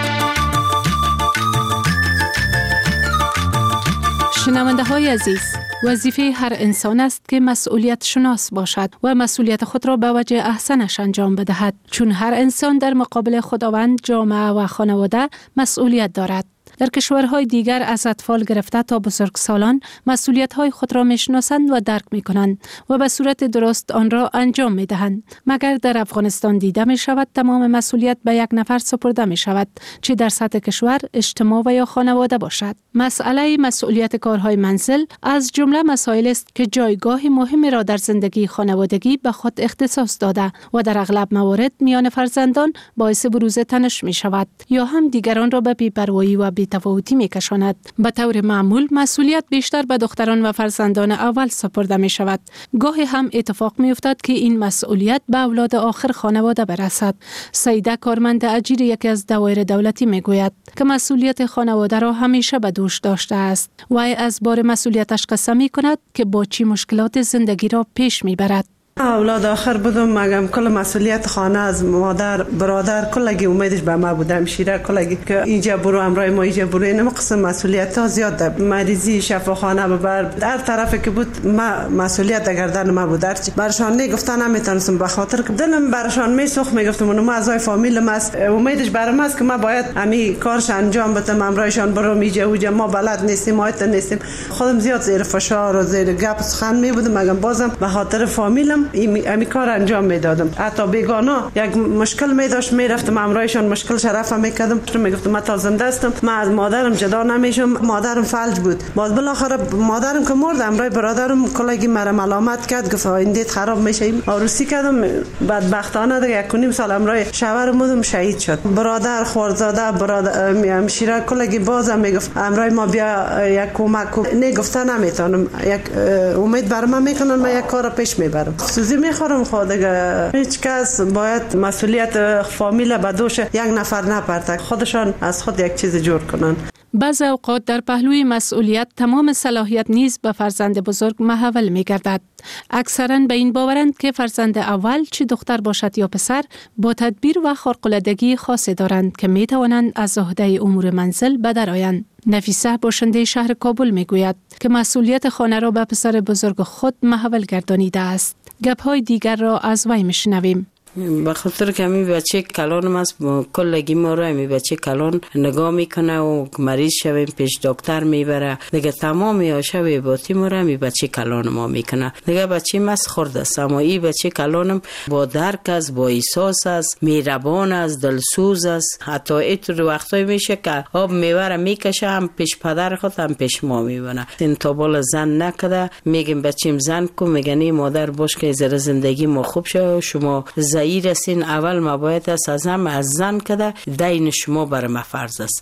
S23: شنونده های عزیز، وظیفه هر انسان است که مسئولیت شناس باشد و مسئولیت خود را به وجه احسنش انجام بدهد، چون هر انسان در مقابل خداوند، جامعه و خانواده مسئولیت دارد. در کشورهای دیگر از اطفال گرفته تا بزرگسالان مسئولیت‌های خود را می‌شناسند و درک می‌کنند و به صورت درست آن را انجام می‌دهند. مگر در افغانستان دیده می‌شود تمام مسئولیت به یک نفر سپرده می‌شود، چه در سطح کشور، اجتماع و یا خانواده باشد. مسئله مسئولیت کارهای منزل از جمله مسائل است که جایگاه مهمی را در زندگی خانوادگی به خود اختصاص داده و در اغلب موارد میان فرزندان باعث بروز تنش می‌شود یا هم دیگران را به بی‌پروایی و بی‌تفاوتی می‌کشاند. به طور معمول مسئولیت بیشتر به دختران و فرزندان اول سپرده می‌شود. گاهی هم اتفاق می‌افتد که این مسئولیت به اولاد آخر خانواده برسد. سیده کارمند اجیر یکی از دوایر دولتی می‌گوید که مسئولیت خانواده را همیشه به دوش داشته است. وی از بار مسئولیتش قصه می‌کند که با چی مشکلات زندگی را پیش می‌برد.
S20: اولاد آخر بودم مگم کل مسئولیت خانه از مادر برادر کلگی امیدش به ما بودم شیره کلگی که اینجا برو امرای ما اینجا برو اینم قسم مسئولیت ها زیاد مریضی شفاخانه ببر در طرفی که بود ما مسئولیت در گردن ما بود. برشان نگفتن نمیتونستم به خاطر که دلم برشان میسوخت میگفتم اونم اعضای فامیلم است امیدش برام است که ما باید امی کارش انجام بدم امرایشان برو میجا اوجا ما بلد نیستیم مایت نیستیم. خودم زیاد زیر فشار و زیر گپ سخن میبودم مگم بازم به خاطر فامیلم امی کار انجام میدادم. حتی بیگانا یک مشکل میداشت میرفتم امرایشان مشکل شرف میکردم میگفتم من تا زنده هستم من از مادرم جدا نمیشم. مادرم فلج بود باز بالاخره مادرم که مرد امرای برادرم کلگی مرا ملامت کرد گفت ایندیت خراب میشه عروسی کردم بدبختانه دیگه 1.5 سال امرای شوهرم بودم شهید شد. برادر خوردزاده برادر همشیره کلگی بازم میگفت امرای ما بیا یک کمک نگفته نمیتونم یک امید بر من میکنن من یک کار پیش میبرم. سوزی میخورم خود دیگه هیچ کس باید مسئولیت فامیل به دوش یک نفر نپرته خودشان از خود یک چیز جور کنن.
S23: بعض اوقات در پهلوی مسئولیت تمام صلاحیت نیز به فرزند بزرگ محول می گردد. اکثرا به این باورند که فرزند اول چه دختر باشد یا پسر با تدبیر و خارق‌العادگی خاصی دارند که می توانند از عهده امور منزل بدرآیند. نفیسه باشنده شهر کابل می گوید که مسئولیت خانه را به پسر بزرگ خود محول گردانیده است. گپ‌های دیگر را از وی میشنویم.
S21: به خاطر که می بچه کلانم است کلگی ما رو می بچه کلان نگاه میکنه و مریض شویم پیش دکتر میبره دیگه تمامی آشوی باتی ما رو می بچه کلان ما میکنه دیگه بچه مست خورده است اما این بچه کلانم با درک است با احساس است میربان است دلسوز است. حتی اینطور وقتایی میشه که آب میبره میکشه هم پیش پدر خود هم پیش ما میبونه این تابال زن نکده میگیم بچیم زن کن میگنی مادر باش که زره زندگی ما خوب شه شما زایی رسین اول ما باید از هم از زن کده دین شما بر ما فرض است.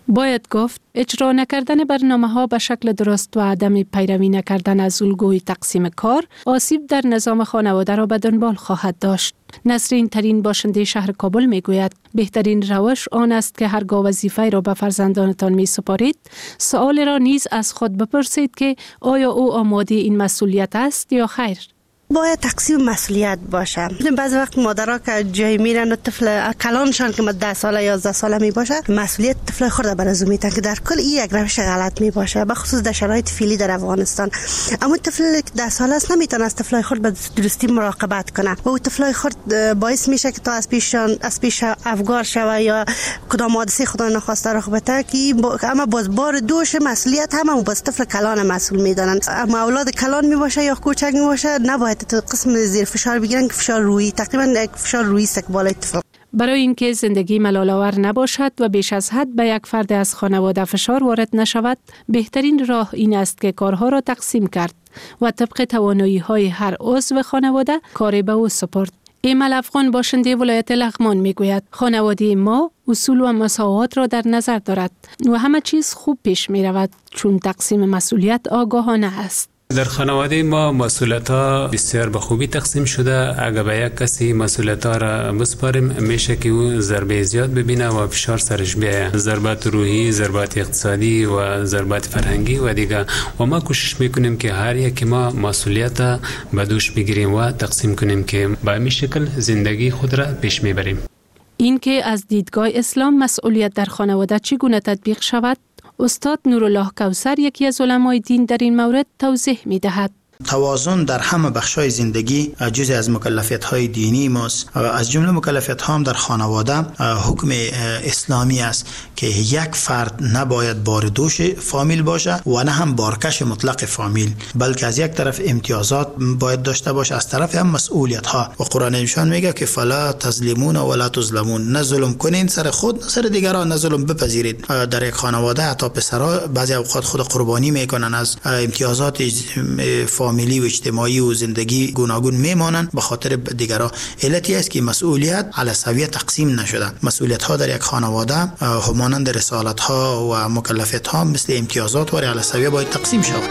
S23: باید گفت اجرا نکردن برنامه‌ها به شکل درست و عدم پیروی نکردن از الگوی تقسیم کار آسیب در نظام خانواده را به دنبال خواهد داشت. نسرین ترین باشنده شهر کابل میگوید بهترین روش آن است که هرگاه وظیفه را به فرزندانتان می سپارید سؤال را نیز از خود بپرسید که آیا او آماده این مسئولیت است یا خیر.
S2: باید تقسیم مسئولیت باشه. بعضی وقت مادرها که جای میرن و طفل کلانشان که 10 ساله 11 ساله می باشه مسئولیت طفل خود بر از میتن که در کل این یک روش غلط می باشه، به خصوص در شرایط فعلی در افغانستان. اما طفل که 10 ساله است نمیتونه از طفلای خود به درستی مراقبت کنه و او طفلای خود باعث میشه که تا از پیش افگار شوه یا کدام حادثه خدا نخواسته رخ بده که اما باز بار دوش مسئولیت هم باز طفل کلان مسئول میدانن. اما اولاد کلان می باشه یا کوچک می باشه نباید تو قسم زیر فشار بگیرن که فشار روحی تقریبا فشار روحی استقبال طفل.
S23: برای اینکه زندگی ملال‌آور نباشد و بیش از حد به یک فرد از خانواده فشار وارد نشود بهترین راه این است که کارها را تقسیم کرد و طبق توانایی‌های هر عضو خانواده کار به او سپرد. ایمل افغان باشنده ولایت لغمان میگوید خانواده ما اصول و مساوات را در نظر دارد و همه چیز خوب پیش می رود چون تقسیم مسئولیت آگاهانه است.
S11: در خانواده ما مسئولیت‌ها بسیار به خوبی تقسیم شده. اگر به یک کسی مسئولیت‌ها را بسپاریم میشه که او ضربه زیاد ببینه و فشار سرش بیاید، ضربات روحی، ضربات اقتصادی و ضربات فرهنگی و دیگه. و ما کوشش میکنیم که هر یک ما مسئولیت به دوش بگیریم و تقسیم کنیم که به این شکل زندگی خود را پیش میبریم.
S23: این که از دیدگاه اسلام مسئولیت در خانواده چگونه تطبیق شود استاد نورالله کوثر یکی از علمای دین در این مورد توضیح می دهد.
S3: توازن در همه بخش‌های زندگی جزء از مکلفیت‌های دینی ماست. از جمله مکلفیت‌ها هم در خانواده حکم اسلامی است که یک فرد نباید باردوش فامیل باشه و نه هم بارکش مطلق فامیل، بلکه از یک طرف امتیازات باید داشته باشه، از طرف هم مسئولیت‌ها. و قرآن نشان میگه که فلا تظلمون ولا تظلمون، نه ظلم کنین سر خود نه سر دیگران، نه ظلم بپذیرید. در یک خانواده حتی پسرها بعضی اوقات خود قربانی میکنن از امتیازات فامیلی و اجتماعی و زندگی گوناگون میمانند به خاطر دیگران. علتی است که مسئولیت علی سویه تقسیم نشده. مسئولیت ها در یک خانواده همانند رسالت ها و مکلفیت ها مثل امتیازات و علی سویه باید تقسیم شود.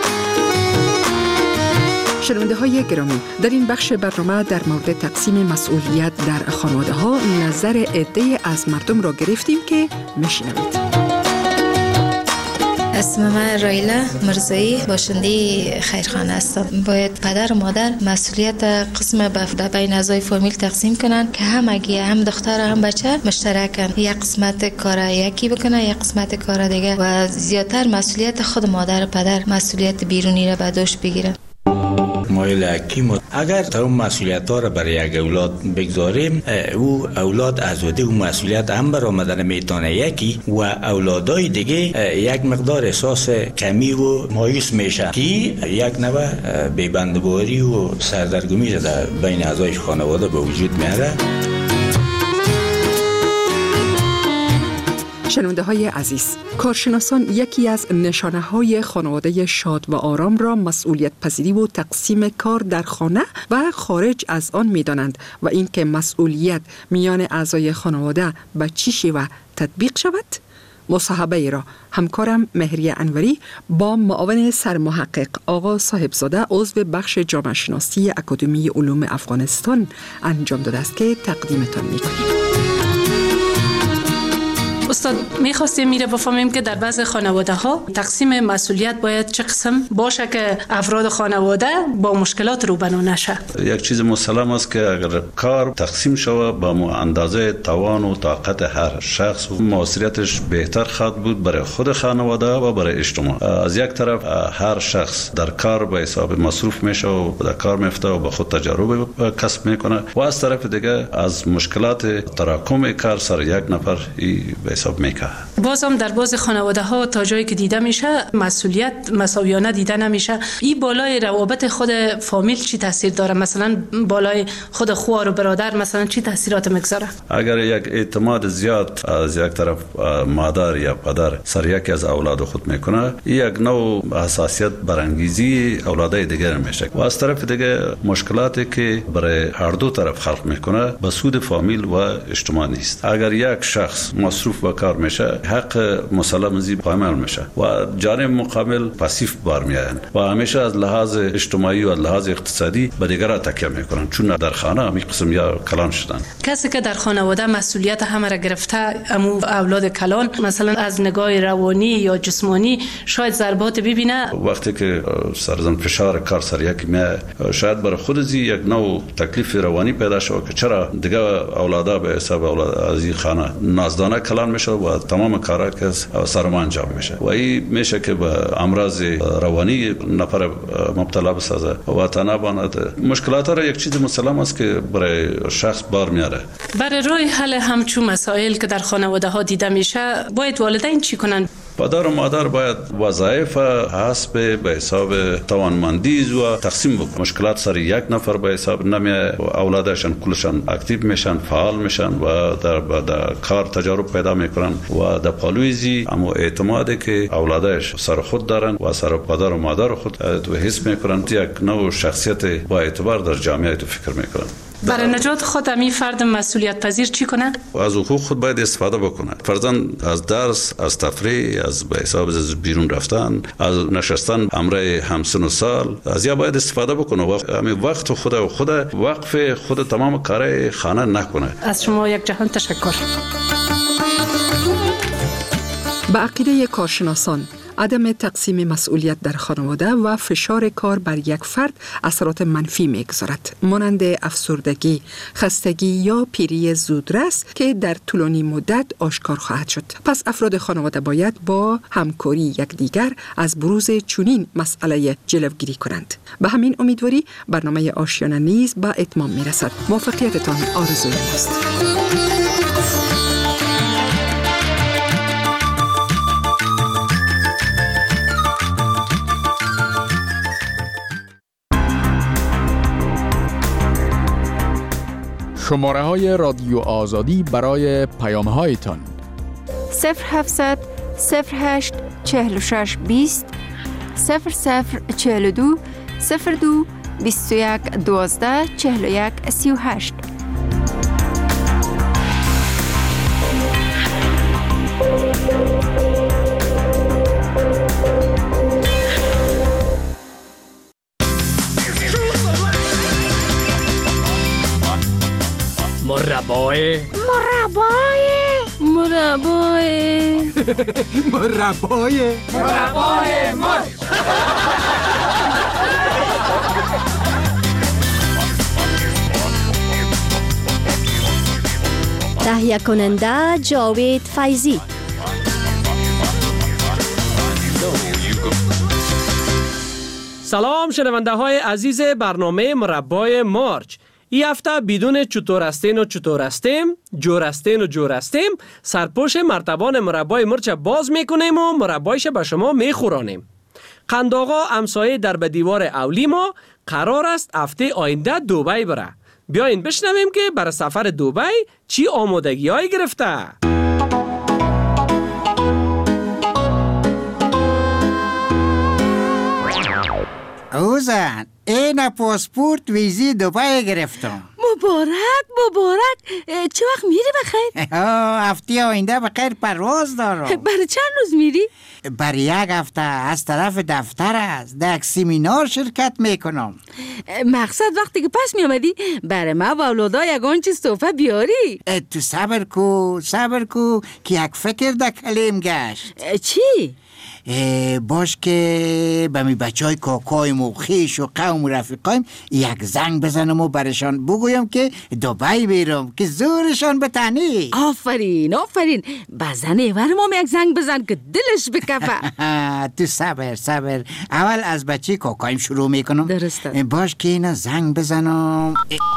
S19: شنونده های گرامی، در این بخش برنامه در مورد تقسیم مسئولیت در خانواده ها نظر عده از مردم را گرفتیم که میشنوید.
S4: اسم من رایلا مرزایی باشنده خیرخانه هستم. باید پدر و مادر مسئولیت قسم بین اعضای فامیل تقسیم کنن که هم دختر هم بچه مشترکن، یک قسمت کار یکی بکنن یک قسمت کار دیگه و زیادتر مسئولیت خود مادر و پدر مسئولیت بیرونی را به دوش بگیرن.
S22: مایل حکیم اگر تمام مسئولیت ها را برای یک اولاد بگذاریم او اولاد ازوده او مسئولیت هم برآمدن میتونه یکی و اولادای دیگه یک مقدار احساس کمی و مایوس میشه که یک نوع بی‌بندباری و سردرگمی در بین اعضای خانواده به وجود میاره.
S19: شنونده های عزیز، کارشناسان یکی از نشانه های خانواده شاد و آرام را مسئولیت پذیری و تقسیم کار در خانه و خارج از آن می دانند و اینکه مسئولیت میان اعضای خانواده به چی شیوه تطبیق شود. مصاحبه ای را همکارم مهریه انوری با معاون سرمحقق آقا صاحبزاده عضو بخش جامعه شناسی اکادمی علوم افغانستان انجام داده است که تقدیمتان می کنیم.
S23: استاد میخواستیم میره بفهمیم که در بعض خانواده ها تقسیم مسئولیت باید چه قسم باشه که افراد خانواده با مشکلات روبرو نشه.
S24: یک چیز مسلم است که اگر کار تقسیم شوه با اندازه توان و طاقت هر شخص و موثریتش بهتر خواهد بود برای خود خانواده و برای اجتماع. از یک طرف هر شخص در کار به حساب مصروف میشه و در کار میفته و به خود تجربه کسب میکنه و از طرف دیگه از مشکلات تراکم کار سر یک نفر حساب میکنه.
S23: بازم در بعض خانواده ها تا جایی که دیده میشه مسئولیت مساویانه دیده نمیشه. این بالای روابط خود فامیل چی تاثیر داره؟ مثلا بالای خود خوار و برادر مثلا چی تاثیرات میگذاره؟
S24: اگر یک اعتماد زیاد از یک طرف مادر یا پدر سر یکی از اولاد خود میکنه، یک نوع حساسیت برانگیزی اولادای دیگر میشه و از طرف دیگه مشکلاتی که برای هر دو طرف خلق میکنه به سود فامیل و اجتماع نیست. اگر یک شخص مصروف به کار میشه حق مسلم زی قائل میشه و جانب مقابل پاسیو بار میآیند و همیشه از لحاظ اجتماعی و لحاظ اقتصادی به دیگران تکیه میکنن چون در خانه همین قسم یا کلان شدن.
S23: کسی که در خانواده مسئولیت همه را گرفته امو اولاد کلان مثلا از نگاه روانی یا جسمانی شاید ضربات ببینه
S24: وقتی که سرزن فشار کار سر یک میه شاید برای خود زی یک نوع تکلیف روانی پیدا شود که چرا دیگه اولادا به حساب اولاد از این خانه نازدانه کلان میشه و تمام کارا که سرما انجام میشه و این میشه که به امراض روانی نفر مبتلا بسازه و تنابانه مشکلات را یک چیز مسلم است که برای شخص بار میاره.
S23: برای راه حل همچون مسائل که در خانواده ها دیده میشه باید والدین چی کنن؟
S24: پدر و مادر باید وظایف حسب به حساب توانمندی و تقسیم بکنن. مشکلات سر یک نفر به حساب نمیه و اولادشان کلشان اکتیو میشن، فعال میشن و در کار تجارب پیدا میکنن و در پالویزی اما اعتمادی که اولادش سر خود دارن و سر پدر و مادر خود حس میکنن یک نوع شخصیت با اعتبار در جامعه تو فکر میکنن.
S23: برای نجات خود امی فرد مسئولیت پذیر چی کنه؟
S24: از حقوق خود باید استفاده بکنه. فرضاً از درس، از تفریح، از به حساب از بیرون رفتن، از نشستن همراه همسن و سال، از یا باید استفاده بکنه و همین وقت خود وقف خود تمام کار خانه نکنه.
S23: از شما یک جهان تشکر.
S19: به عقیده کارشناسان عدم تقسیم مسئولیت در خانواده و فشار کار بر یک فرد اثرات منفی می‌گذارد مانند افسردگی، خستگی یا پیری زودرس که در طولانی مدت آشکار خواهد شد. پس افراد خانواده باید با همکاری یکدیگر از بروز چنین مسئله جلوگیری کنند. به همین امیدواری برنامه آشیانه نیز به اتمام می‌رسد. موفقیتتان آرزوی است.
S1: شماره های رادیو آزادی برای پیام هایتان
S13: 0700 08 46 20 0042 02 21 12 41 38.
S18: مربای
S17: تهیه کننده جاوید فیضی.
S18: سلام شنونده های عزیز برنامه مربای مارچ. این هفته بدون چطور هستین و چطور هستیم، جور هستین و جور هستیم، سرپوش مرتبان مربای مرچ باز میکنیم و مربایش به شما میخورانیم. قنداغا همسایه در به دیوار اولی ما قرار است هفته آینده دبی بره. بیاین بشنویم که برای سفر دبی چی آمادگی هایی گرفته.
S5: اوزن این پاسپورت ویزی دبی گرفتم.
S7: مبارک. چه وقت میری بخیر؟
S5: هفته آینده بخیر پرواز دارم.
S7: برای چند روز میری؟
S5: برای یک هفته از طرف دفتر است در یک سمینار شرکت میکنم.
S7: مقصد وقتی که پس میامدی برای ما و اولادا یگان چیز تحفه بیاری.
S5: تو صبر کو که یک فکر در کلیم گشت.
S7: چی؟
S5: باش که به می بچه های کاکایم و خیش و قوم و رفیقایم یک زنگ بزنم و برشان بگویم که دبی بیرم که زورشان بتنی.
S7: آفرین بزن ایورم هم یک زنگ بزن که دلش بکفه.
S5: تو صبر اول از بچه کاکایم شروع میکنم.
S7: درسته.
S5: باش که اینا زنگ بزنم.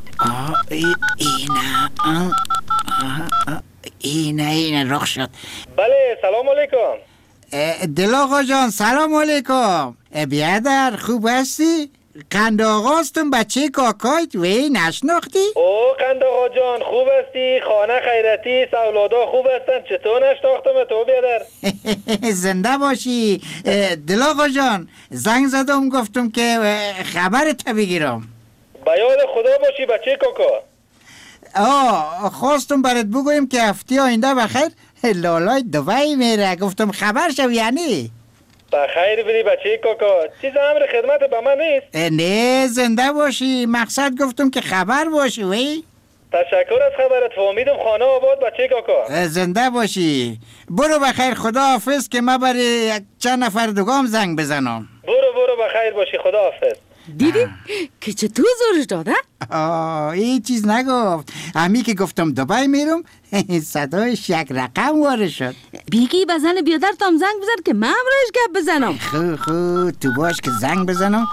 S5: اینا رخ شد.
S10: بله سلام علیکم.
S5: دل آقا جان سلام علیکم. بیادر خوب هستی؟ قند آقاستون بچه کاکایت وی نشناختی؟
S10: قند آقا جان خوب هستی؟ خانه خیرتی سولادا خوب هستن؟ چطور نشناختم تو بیادر؟
S5: زنده باشی. دل آقا جان زنگ زدم گفتم که خبرت بگیرم.
S10: به یاد خدا باشی بچه کاکا.
S5: خواستم برات بگویم که هفته آینده بخیر لالای دبی میره. گفتم خبر شو یعنی
S10: بخیر بودی بچه کاکا. چیز امر خدمت به من نیست؟
S5: نه زنده باشی. مقصد گفتم که خبر باشی. وی
S10: تشکر از خبرت. فهمیدم خانه آباد بچه کاکا.
S5: زنده باشی. برو بخیر. خدا حافظ که من برای چند نفر دوگام زنگ بزنم.
S10: برو بخیر باشی. خدا حافظ.
S7: دیدی که چطور زورش داده؟
S5: این چیز نگفت. امی که گفتم دبی میرم صدایش یک رقم وارد شد.
S7: بیگی بزن بیادر تام زنگ بزن که من امروش گپ بزنم.
S5: خو تو باش که زنگ بزنم.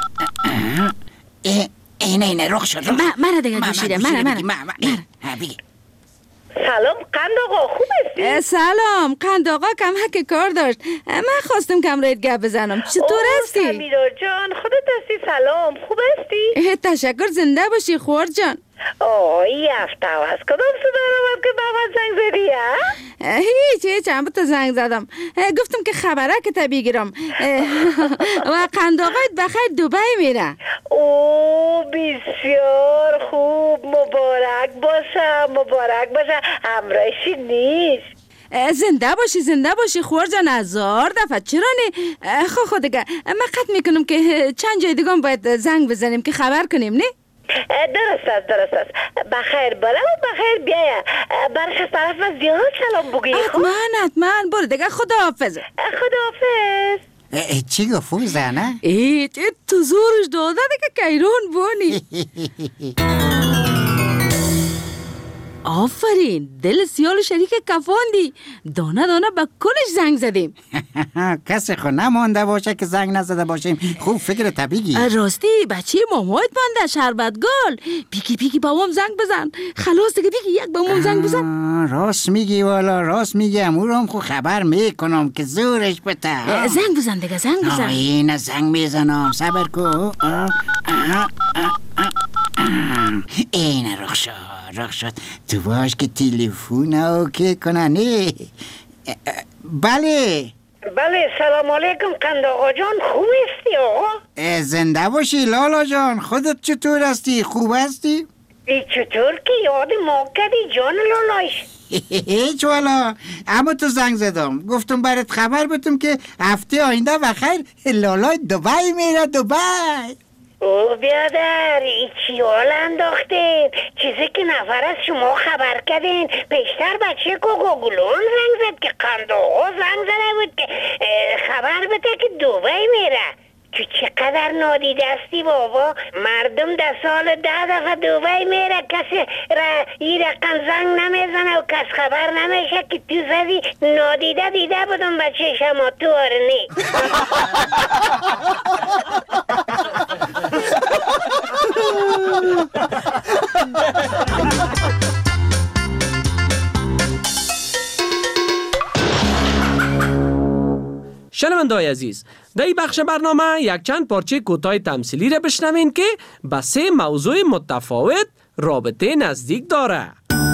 S5: اینه رخ شد.
S7: من دیگه گوشیده. من
S5: بگی.
S6: سلام قند آقا، خوب هستی؟
S7: سلام قند آقا، کم حک کار داشت. من خواستم کمرایت گپ بزنم. چطور هستی؟
S6: سمیرا جان خودت هستی؟ سلام خوب هستی؟
S7: تشکر. زنده باشی خور جان.
S6: این هفته از کدام صدا رو که با من زنگ زدی ها؟
S7: هیچ چند تا زنگ زدم. گفتم که خبره که تا بگیرم. و قند آقایت بخیر دبی میره.
S6: بسیار خوب. مبارک باشه. همراهشی نیست.
S7: زنده باشی خور جان. 1000 دفعه. چرا نه؟ خود دیگه من قطع میکنم که چند جای دیگه باید زنگ بزنیم که خبر کنیم. نه
S6: درست است. بخیر بالا و بخیر بیایه. برش از طرف من زیاد سلام بگی.
S7: حتما. برو دیگه. خداحافظ.
S5: چی گفت زنه؟
S7: تو زورش داده دیگه کیرون بونی. آفرین. دل سیال شریک کفاندی. دانه به کلش زنگ زدیم.
S5: کسی خو نمانده باشه که زنگ نزده باشیم. خوب فکر طبیعی.
S7: راستی بچه مامایت مانده شربتگال. بیگی بابام زنگ بزن. خلاص دیگه بیگی یک بابام زنگ بزن.
S5: راست میگی والا. راست میگی. امورم خو خبر میکنم که زورش بته.
S7: زنگ بزن دیگه. زنگ بزن.
S5: اینه زنگ میزنم. صبر کو. اینه رخ شد. تو باش که تلفن اوکی کنه. نه بله
S6: سلام علیکم قند آقا جان. خوب هستی آقا؟
S5: زنده باشی لالا جان. خودت چطور هستی؟ خوب هستی؟
S6: چطور که یاد ما کردی جان لالایش؟
S5: هیچ والا. اما تو زنگ زدم گفتم برات خبر بدم که هفته آینده بخیر لالای دبی میره. دبی
S6: بیادر چی حال انداختین؟ چیزی که نفر از شما خبر کردین. پیشتر بچه کوکوگلون زنگ زد که قند آقا زنگ زده بود که خبر بده که دبی میره. تو چقدر نادیده هستی بابا. مردم 10 سال 10 دفعه دبی میره. کسی یه رقم زنگ نمیزنه و کس خبر نمیشه که تو زدی. نادیده دیده بودم بچه شما تو آرنی.
S18: شنونده‌های عزیز، در این بخش برنامه یک چند پارچه کوتاه تمثیلی را بشنوین که با 3 موضوع متفاوت رابطه نزدیک داره.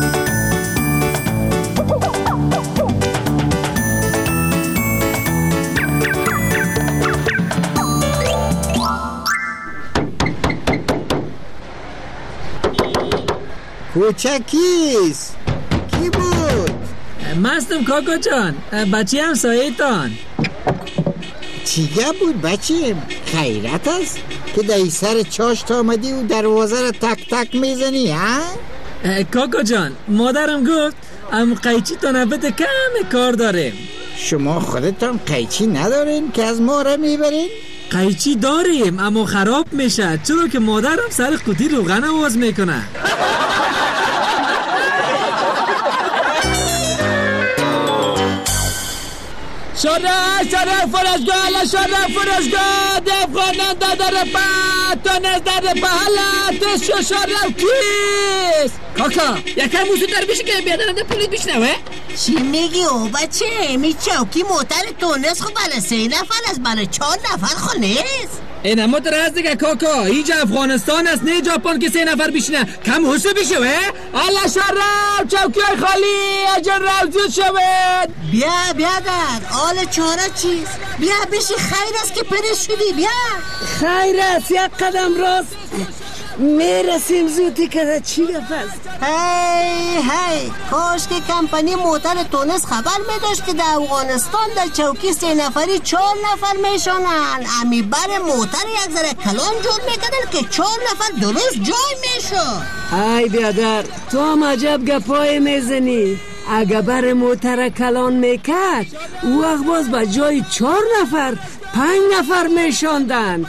S5: کوچکیست. کی بود؟
S9: مستم کاکا جان. بچه هم سایتان.
S5: چیگه بود بچه؟ خیرت است که در سر چاشت آمدی و دروازه را تک تک میزنی ها؟
S9: کاکا جان مادرم گفت قیچی تا نبت کم کار داریم.
S5: شما خودتان قیچی ندارین که از ما را میبرین؟
S9: قیچی داریم اما خراب میشه چرا که مادرم سر قوطی روغن آواز میکنه. شرف فرشگاه دفغانان دادر پاتانز در پهلاتش شرف کیست؟ کاکا یکم موسو در بیشه که بیادرنده پولیت بیشنوه؟
S12: چی میگی او بچه؟ می چوکی موتر تونست خب بله 3 نفر از بله 4 نفر خو نیست.
S9: این اما ترست دیگه کاکا. اینجا افغانستان است نه ژاپن که 3 نفر بیشنه. کم حسه بیشه الله شرف چوکی های خالی اجر روزید شود.
S12: بیا بیادر آل چاره چیست؟ بیا بشی خیر است که پرش شدی. بیا
S9: خیر است یک قدم راست
S12: میرسیم زودی که چی گفت. هی کاش که کمپانی موتر تونس خبر میداشت که در افغانستان در چوکی 3 نفری 4 نفر میشونن. امی بر موتر یک ذره کلان جور میکردن که 4 نفر درست جای میشون.
S8: ای بیادر تو هم عجب گپای میزنی. اگه بر موتر کلان میکرد او وقت باز به جای 4 نفر 5 نفر میشوندن.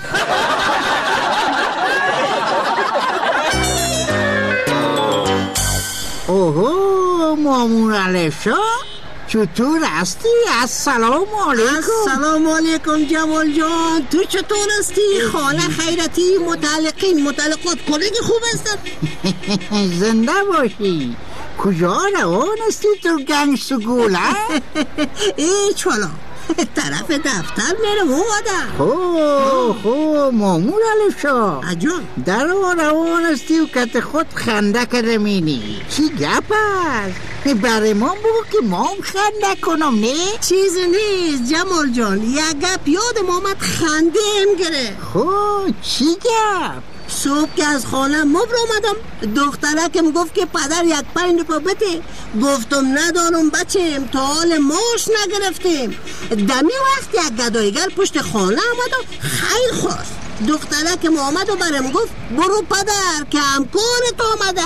S5: اوهو مامون علیشا چطور هستی؟ السلام علیکم.
S12: السلام علیکم جمال جان. تو چطور هستی؟ خانه خیرتی متعلقات کلگی خوب هستن؟
S5: زنده باشی. کجا روان هستی تو گنج سگول ها؟
S12: ایچ والا طرف دفتر میرم اومدم.
S5: خب مامور علیشا
S12: اجان
S5: در روان هستی و کت خود خنده کرده مینی. چی گپ هست؟ برای ما بگو که ما هم خنده کنم نه؟
S12: چیزی نیست جمال جان. یک گپ یادم آمد خنده هم گره.
S5: خب چی گپ؟
S12: صبح که از خانه مبر آمدم دخترکم گفت که پدر 1 روپا بده. گفتم ندارم بچم تا حال ماش نگرفتیم. دمی وقت یک گدایگر پشت خانه آمد و خیلی خواست. دخترکم آمد و برم گفت برو پدر که همکارت آمده.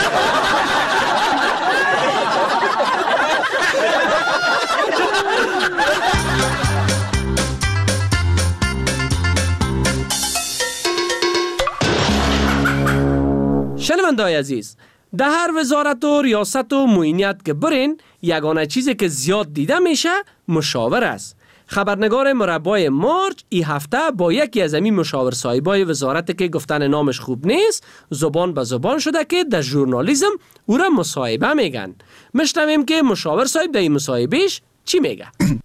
S18: شنونده‌های عزیز، در هر وزارت و ریاست و معینیت که برین یگانه چیزی که زیاد دیده میشه مشاور است. خبرنگار مربای مارچ این هفته با یکی از امی مشاور صاحبای وزارت که گفتن نامش خوب نیست زبان به زبان شده که در ژورنالیسم او را مصاحبه میگن. میشنویم که مشاور صاحب در این مصاحبهش چی میگه.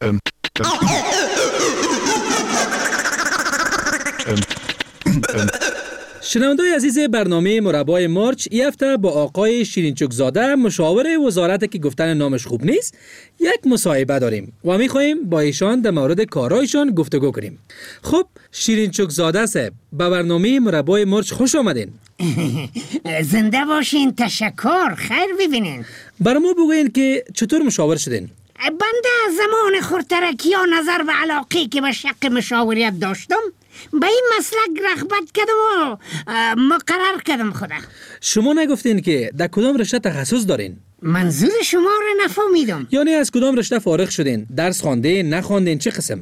S14: شنونده‌های عزیز برنامه مربای مارچ این هفته با آقای شیرینچوک زاده مشاور وزارت که گفتن نامش خوب نیست یک مصاحبه داریم و می‌خواهیم با ایشان در مورد کارهایشان گفتگو کنیم. خب شیرینچوک زاده صاحب به برنامه مربای مارچ خوش آمدین.
S15: زنده باشین. تشکر. خیر ببینین.
S14: برای ما بگوین که چطور مشاور شدین؟
S15: بنده از زمان خردترکی ها نظر و علاقه که به شق مشاوریت داشتم به این مسلک رغبت کردم و مقرر کردم خدا.
S14: شما نگفتین که در کدام رشته تخصص دارین؟
S15: منظور شما رو نفهمیدم.
S14: یعنی از کدام رشته فارغ شدین؟ درس خواندین نخواندین چه قسم؟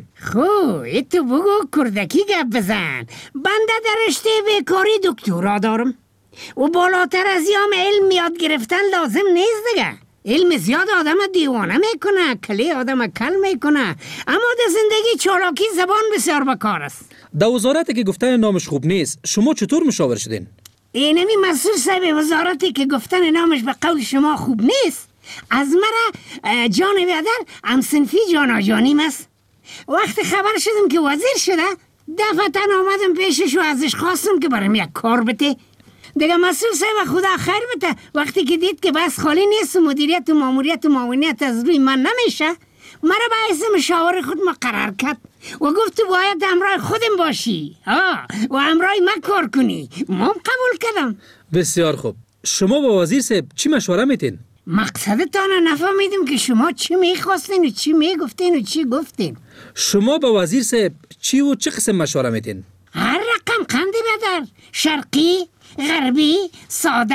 S15: خب تو بگو کردکی گپ بزن. بنده در رشته بیکاری دکترا دارم و بالاتر از یام علم یاد گرفتن لازم نیست دیگه. علم زیاد آدم دیوانه میکنه، کلی آدم کل میکنه، اما در زندگی چالاکی زبان بسیار بکار است.
S14: در وزارتی که گفتن نامش خوب نیست شما چطور مشاور شدین؟
S15: اینمی مسئول صاحب وزارتی که گفتن نامش به قول شما خوب نیست از مرا جان بیادر همسنفی جاناجانیم است. وقتی خبر شدم که وزیر شده دفعتن آمدم پیشش و ازش خواستم که برام یک کار بده. دیگه مسئول صاحب خدا خیر بده وقتی که دید که بس خالی نیست و مدیریت و ماموریت و معاونیت از روی من نمیشه مرا به حیث مشاور خود مقرر کرد و گفت تو باید همراه خودم باشی و همراه من کار کنی. من قبول کردم.
S14: بسیار خوب. شما با وزیر صاحب چی مشوره میتین؟
S15: مقصدتان نفهمیدم که شما چی میخواستین و چی میگفتین و چی گفتین.
S14: شما با وزیر صاحب چی و چه قسم مشوره میتین؟
S15: هر رقم قنده بدر، شرقی، غربی، ساده،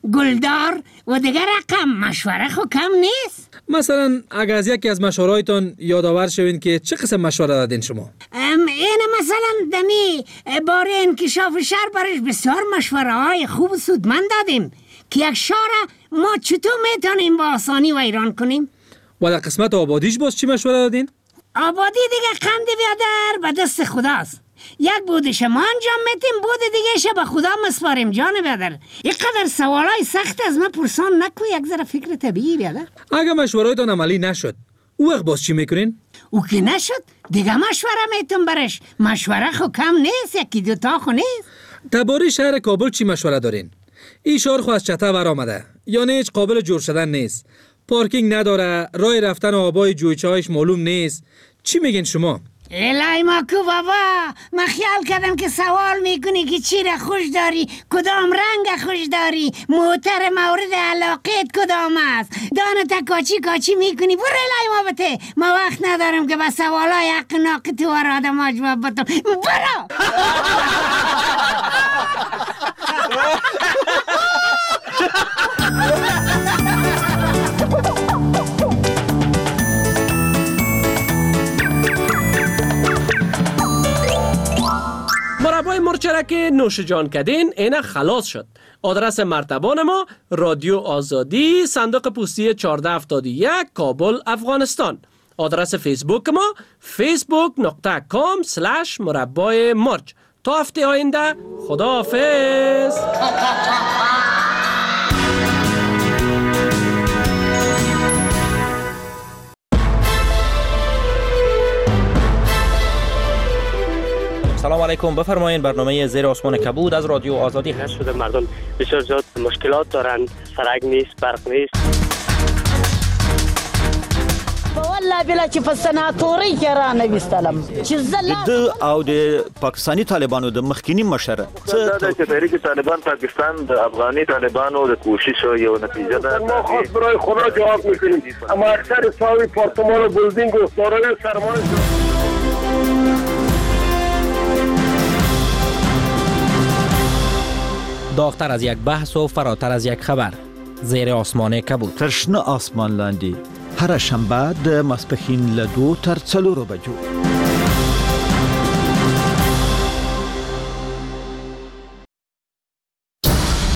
S15: گلدار و دیگر رقم. مشوره خو کم نیست.
S14: مثلا اگر از یکی از مشورهایتان یادآور شوین که چه قسم مشوره دادین شما؟
S15: این مثلا دمی باره انکشاف شهر برش بسیار مشوره های خوب و سودمند دادیم که یک شهر ما چطور میتونیم با آسانی ویران کنیم.
S14: و در قسمت آبادیش باز چی مشوره دادین؟
S15: آبادی دیگه قند بیادر به دست خداست. یک بودش ما انجام میتیم، بود دیگه به خدا مسپاریم. جان بیادر اینقدر سوالای سخت از من پرسان نکو، یک ذره فکر طبیعی بیادر.
S14: اگر مشورهایتان عملی نشد او وقت باز چی میکنین؟
S15: او که نشد دیگه مشوره میتون برش. مشوره خو کم نیست، یکی دوتا خو نیست.
S14: درباره شهر کابل چی مشوره دارین؟ این شهر خو از چته برآمده، یعنی هیچ قابل جور شدن نیست، پارکینگ نداره، راه رفتن آبای جویچه‌هایش معلوم نیست. چی میگین شما؟
S15: لیلای ماکو بابا، من خیال کردم که سوال میکنی که چی را خوش داری، کدام رنگ خوش داری، موتر مورد علاقت کدام است. دانتا کاچی میکنی. برو لیلای ما بته، ما وقت ندارم که به سوالای حق ناقت و آدم جواب بدم. برو.
S18: مربای مرچ که نوش جان کردین اینه خلاص شد. آدرس مرتبان ما رادیو آزادی، صندوق پستی 1471 کابل افغانستان. آدرس فیسبوک ما facebook.com/مربای مرچ. تا هفته آینده خداحافظ.
S2: سلام علیکم، بفرمایید. برنامه زیر آسمان کبود از رادیو آزادی هست.
S16: شده مردم بسیار زیاد مشکلات دارند، سرک نیست، برق نیست.
S20: والله بلا چې په سناتوري کې را نویستلم چې زله
S2: د او د پاکستانی طالبانو د مخکینی مشر
S21: څه چې تحریک طالبان پاکستان د افغاني طالبانو د کوشش یو نتیجه ده.
S25: ما خاص برای خدا جواب میکنیم، اما اکثر ساوی پارتمان و بلدینگ و دارای سرمایه
S2: داغتر از یک بحث و فراتر از یک خبر. زیر آسمان کبود.
S26: ترشنه آسمان لاندی. هر شنبه د ماسپښین له 2 تر 4 بجو.